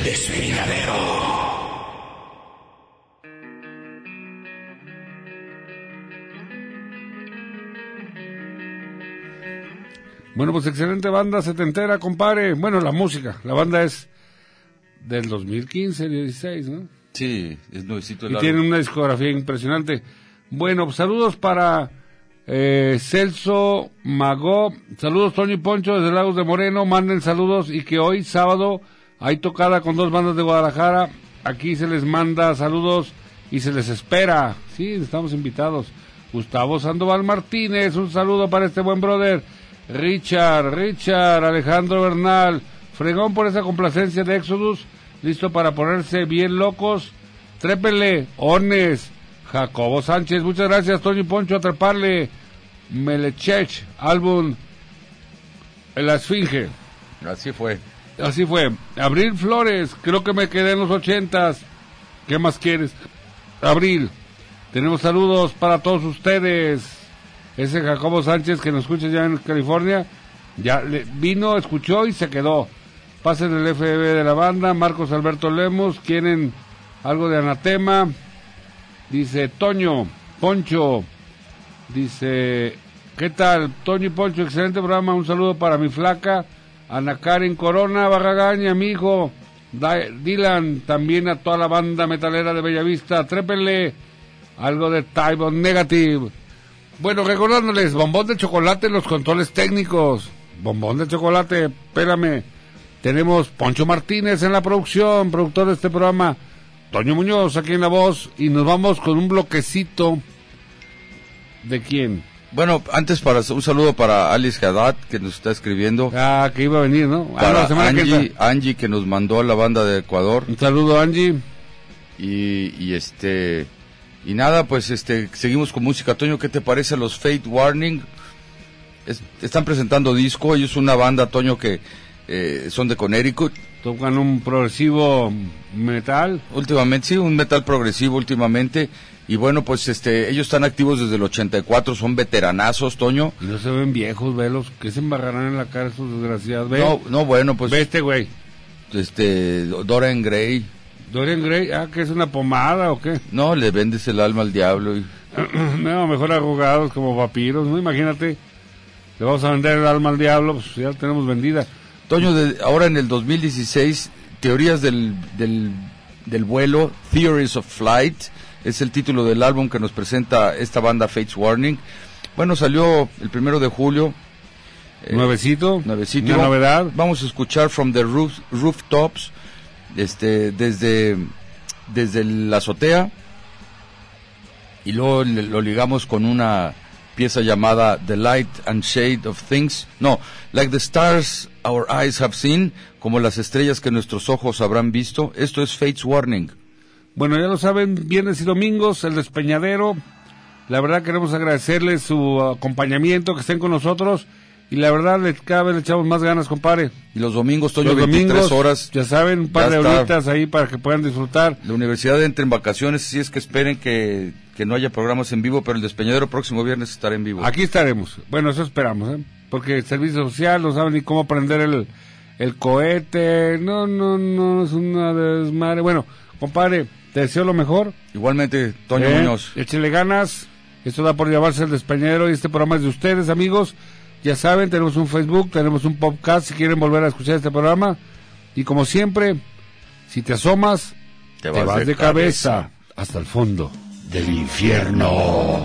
Despeñadero. Bueno, pues excelente banda setentera, compadre. Bueno, la música, la banda es del 2015, 16, ¿no? Sí, es nuevecito. Y tienen una discografía impresionante. Bueno, pues saludos para Celso Magó. Saludos, Toño y Poncho, desde Lagos de Moreno. Manden saludos y que hoy, sábado, hay tocada con 2 bandas de Guadalajara. Aquí se les manda saludos y se les espera. Sí, estamos invitados. Gustavo Sandoval Martínez, un saludo para este buen brother. Richard, Alejandro Bernal, fregón por esa complacencia de Exodus, listo para ponerse bien locos. Trépele, Ones, Jacobo Sánchez, muchas gracias, Toño y Poncho, a treparle. Melechech, álbum La Esfinge. Así fue. Abril Flores, creo que me quedé en los 80s. ¿Qué más quieres? Abril, tenemos saludos para todos ustedes. Ese Jacobo Sánchez que nos escucha ya en California, ya vino, escuchó y se quedó. Pasen el FB de la banda. Marcos Alberto Lemos, quieren algo de Anatema. Dice Toño, Poncho, dice, ¿qué tal? Toño y Poncho, excelente programa, un saludo para mi flaca, Ana Karen Corona, Barragaña, mi hijo, Dylan, también a toda la banda metalera de Bellavista. Trépenle algo de Type Negative. Bueno, recordándoles, bombón de chocolate en los controles técnicos. Bombón de chocolate, espérame. Tenemos Poncho Martínez en la producción, productor de este programa. Toño Muñoz aquí en la voz. Y nos vamos con un bloquecito. ¿De quién? Bueno, antes un saludo para Alice Haddad, que nos está escribiendo. Ah, que iba a venir, ¿no? Para Angie, que nos mandó a la banda de Ecuador. Un saludo, Angie. Y nada, pues seguimos con música. Toño, ¿qué te parece los Fate Warning? Están presentando disco, ellos son una banda, Toño, que son de Connecticut. Tocan un progresivo metal. Últimamente, sí, un metal progresivo últimamente. Y bueno, pues ellos están activos desde el 84, son veteranazos, Toño. Y no se ven viejos, velos, que se embarrarán en la cara esos desgraciados. Ve, no, bueno, pues... Ve este güey. Dorian Gray. Dorian Gray, que es una pomada o qué. No, le vendes el alma al diablo. No, mejor arrugados como vapiros, ¿no? Imagínate, le vamos a vender el alma al diablo, pues ya la tenemos vendida. Toño, ahora en el 2016, Teorías del vuelo, Theories of Flight, es el título del álbum que nos presenta esta banda Fates Warning. Bueno, salió el 1 de julio. Nuevecito. Una novedad. Vamos a escuchar From the Rooftops, desde la azotea, y luego lo ligamos con una pieza llamada The Light and Shade of Things, Like the Stars Our Eyes Have Seen, como las estrellas que nuestros ojos habrán visto. Esto es Fates Warning. Bueno, ya lo saben, viernes y domingos, el Despeñadero. La verdad queremos agradecerles su acompañamiento, que estén con nosotros. Y la verdad, cada vez le echamos más ganas, compadre. Y los domingos, Toño, 23 horas. Ya saben, un par de horitas ahí para que puedan disfrutar. La universidad entra en vacaciones, así es que esperen que no haya programas en vivo, pero el Despeñadero próximo viernes estará en vivo. Aquí estaremos. Bueno, eso esperamos, porque el servicio social no sabe ni cómo prender el cohete. No, es una desmadre. Bueno, compadre, te deseo lo mejor. Igualmente, Toño Muñoz. Échele ganas. Esto da por llamarse el Despeñadero y este programa es de ustedes, amigos. Ya saben, tenemos un Facebook, tenemos un podcast si quieren volver a escuchar este programa. Y como siempre, si te asomas, te vas de cabeza hasta el fondo del infierno.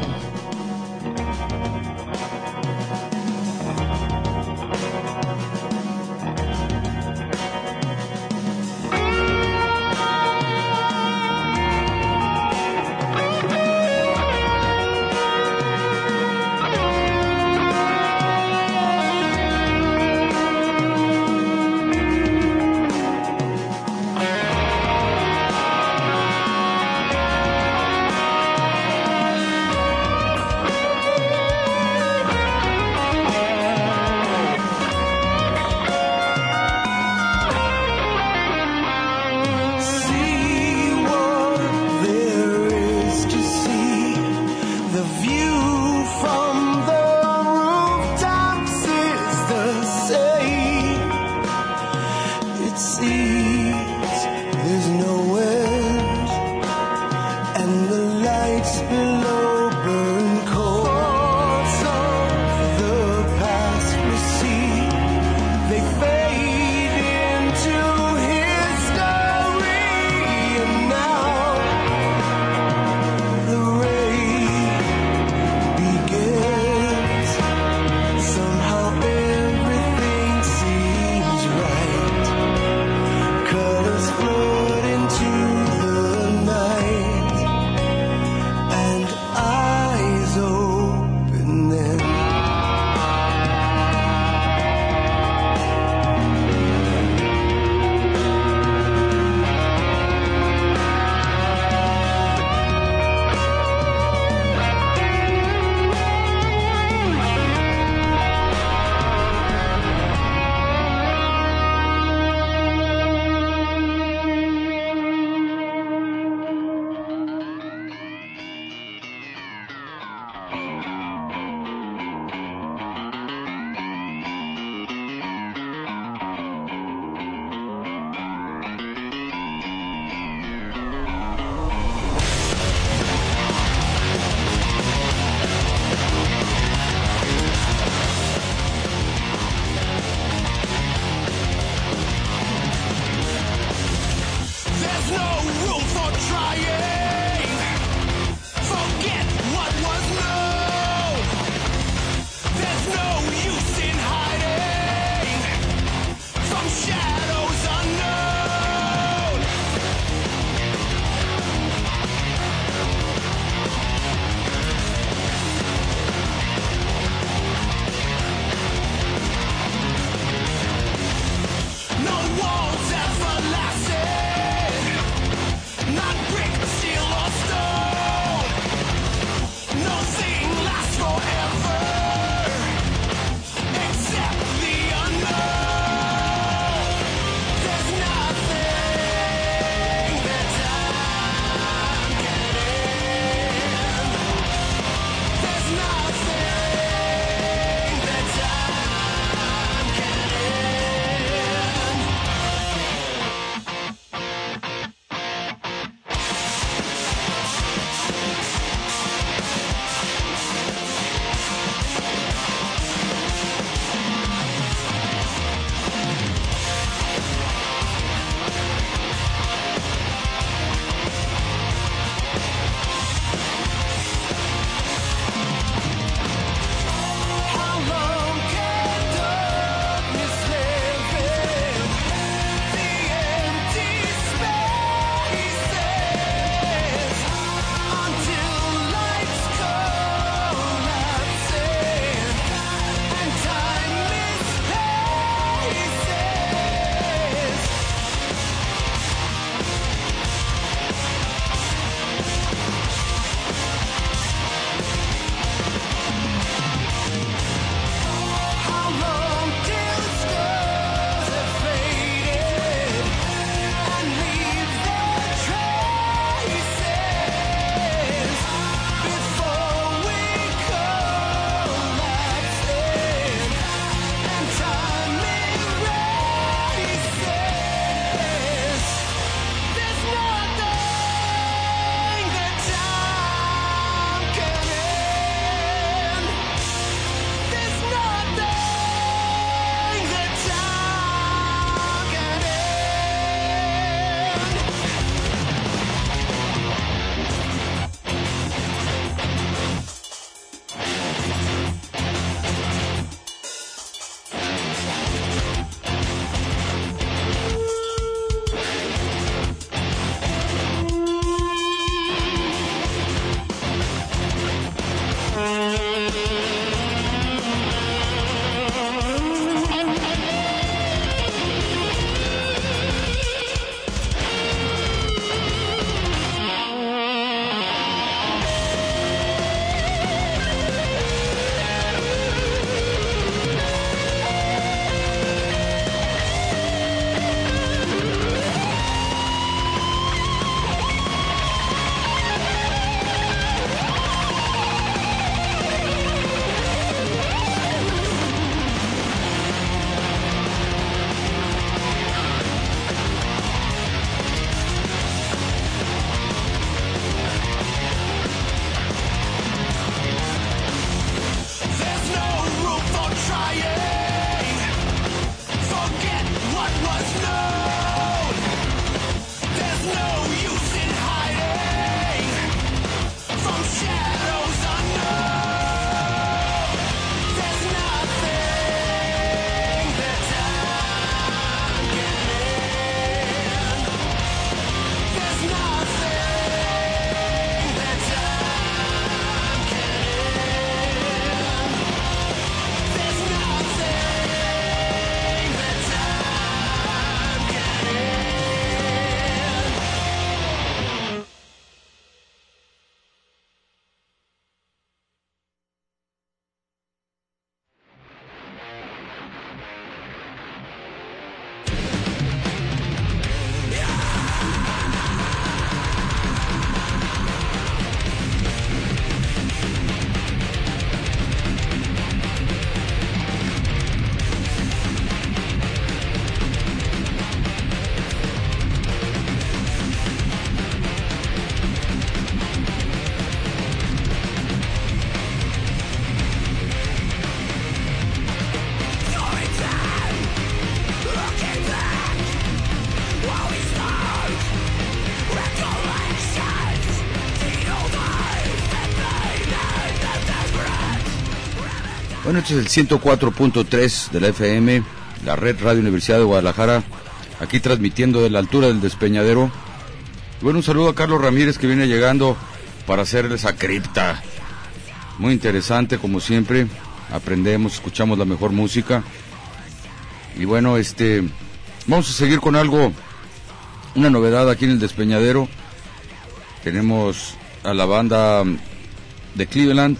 Bueno, este es el 104.3 de la FM, la red Radio Universidad de Guadalajara, aquí transmitiendo de la altura del Despeñadero. Bueno, un saludo a Carlos Ramírez, que viene llegando para hacer esa cripta. Muy interesante, como siempre. Aprendemos, escuchamos la mejor música. Y bueno, vamos a seguir con algo, una novedad aquí en el Despeñadero. Tenemos a la banda de Cleveland.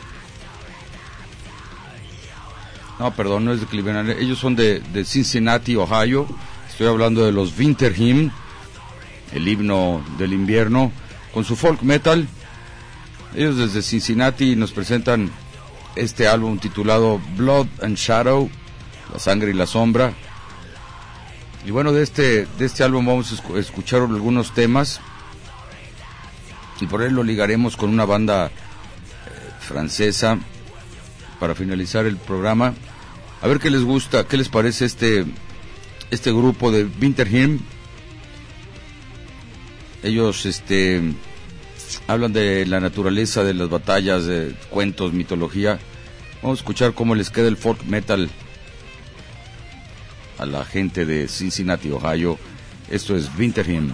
No, perdón, no es de Cleveland. Ellos son de Cincinnati, Ohio. Estoy hablando de los Winter Hymn, el himno del invierno, con su folk metal. Ellos desde Cincinnati nos presentan este álbum titulado Blood and Shadow, la sangre y la sombra. Y bueno, de este álbum vamos a escuchar algunos temas, y por ahí lo ligaremos con una banda francesa para finalizar el programa. A ver qué les gusta, qué les parece este grupo de Winter Hymn. Ellos hablan de la naturaleza, de las batallas, de cuentos, mitología. Vamos a escuchar cómo les queda el folk metal a la gente de Cincinnati, Ohio. Esto es Winter Hymn.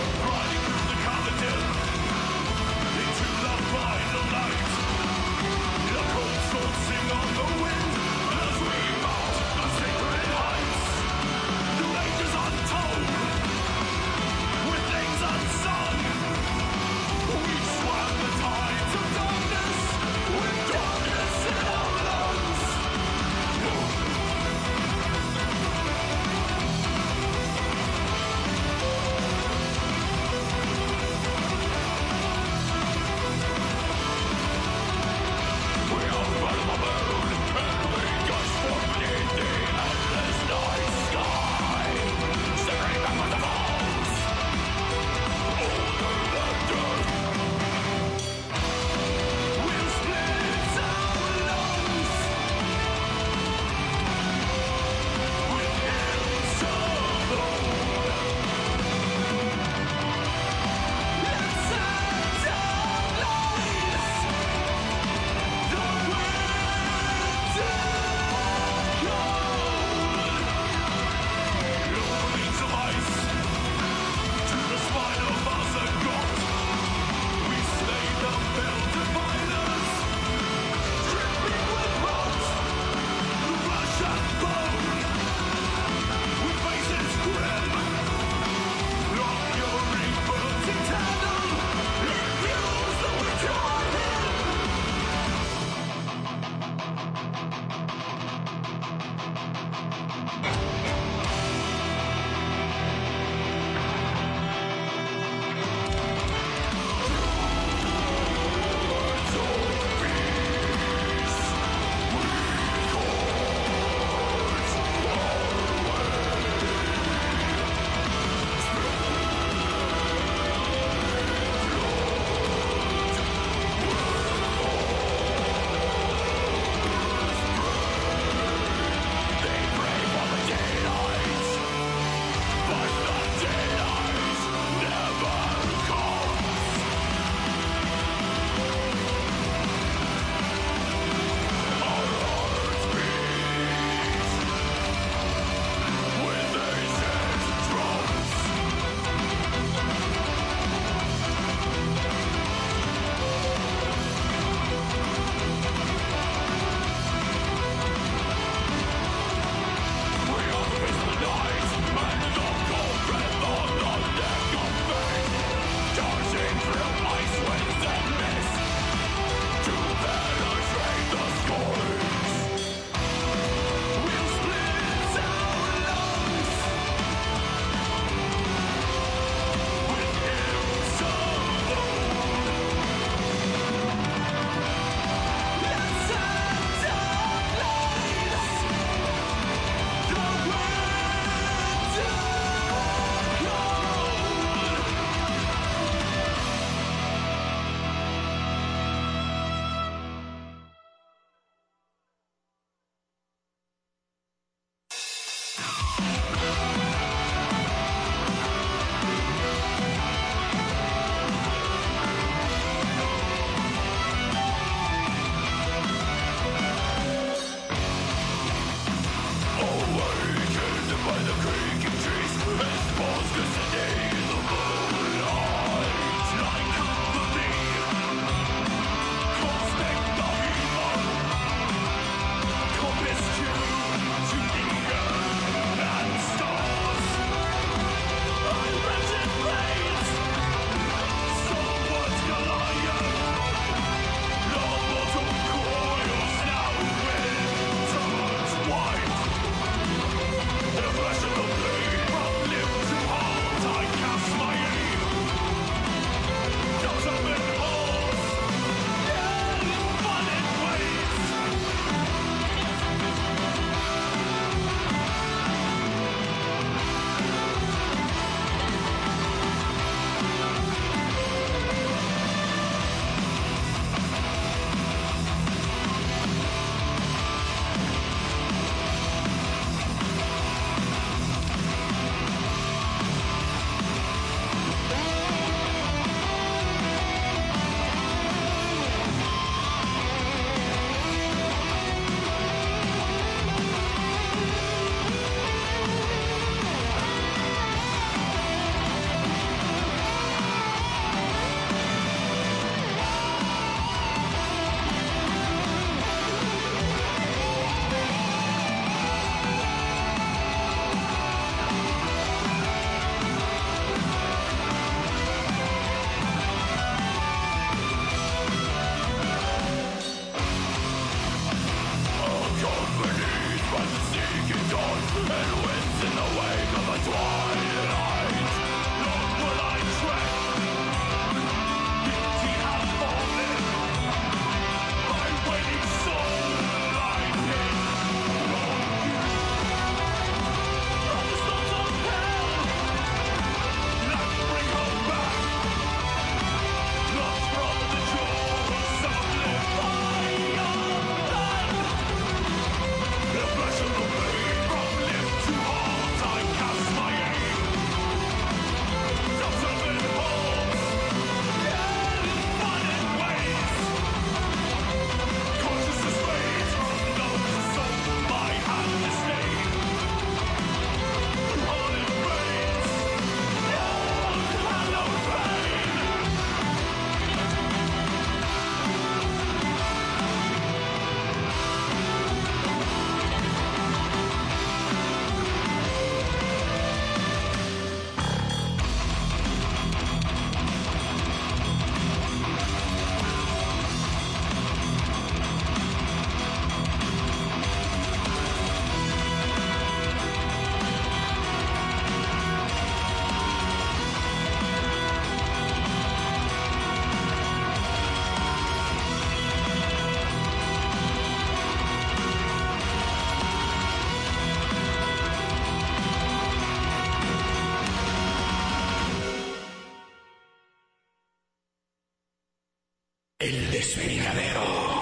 Into the final night, Despeñadero.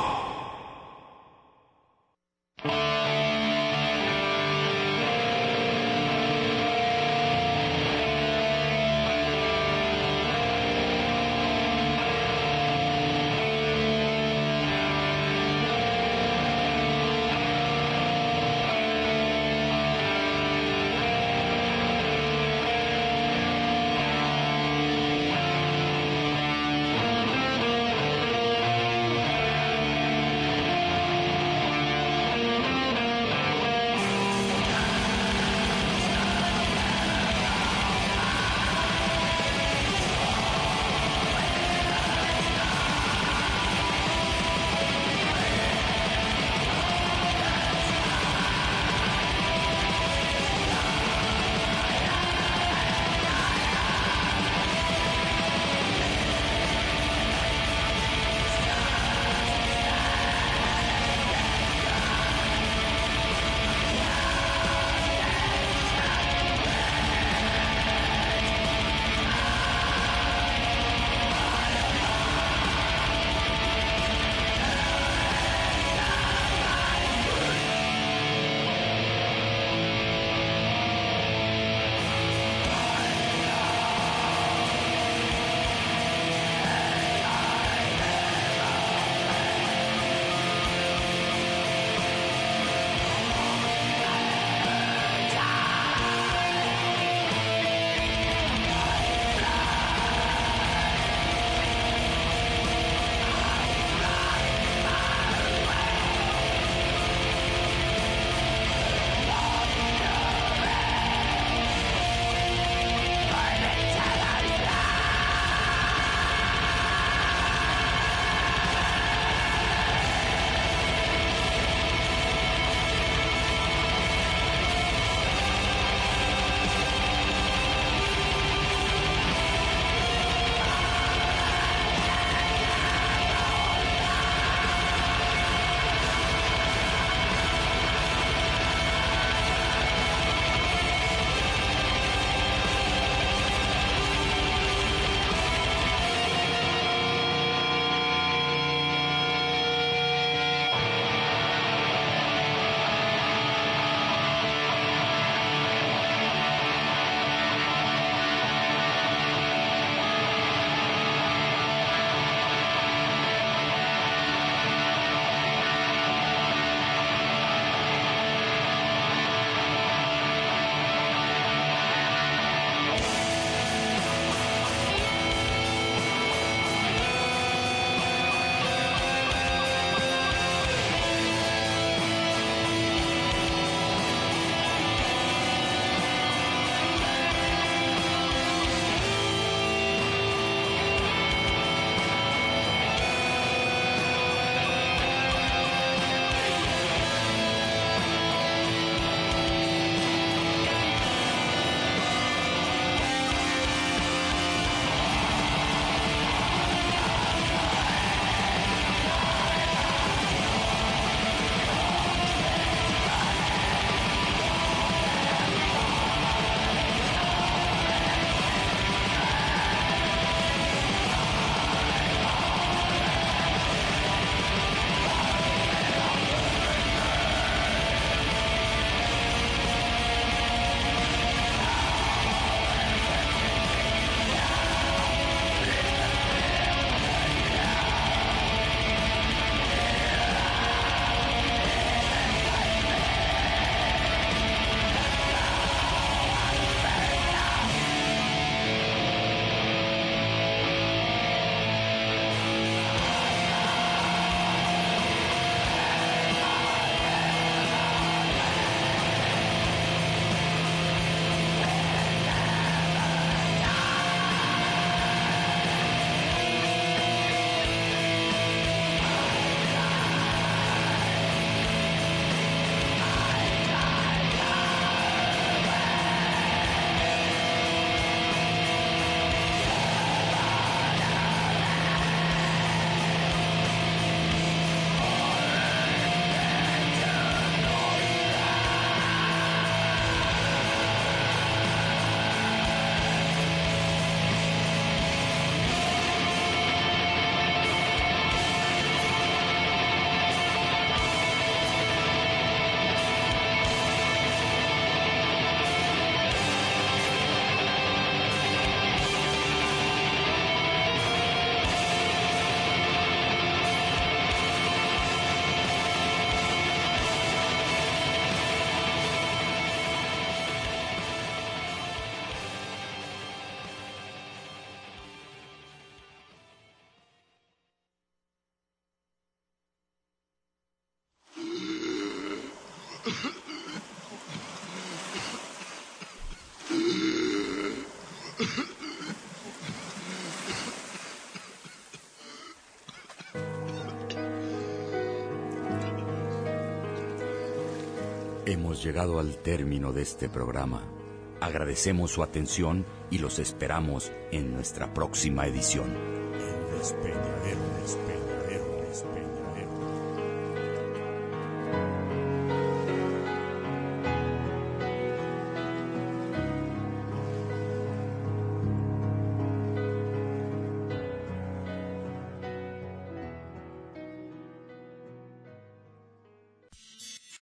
Hemos llegado al término de este programa. Agradecemos su atención y los esperamos en nuestra próxima edición. El despeñadero.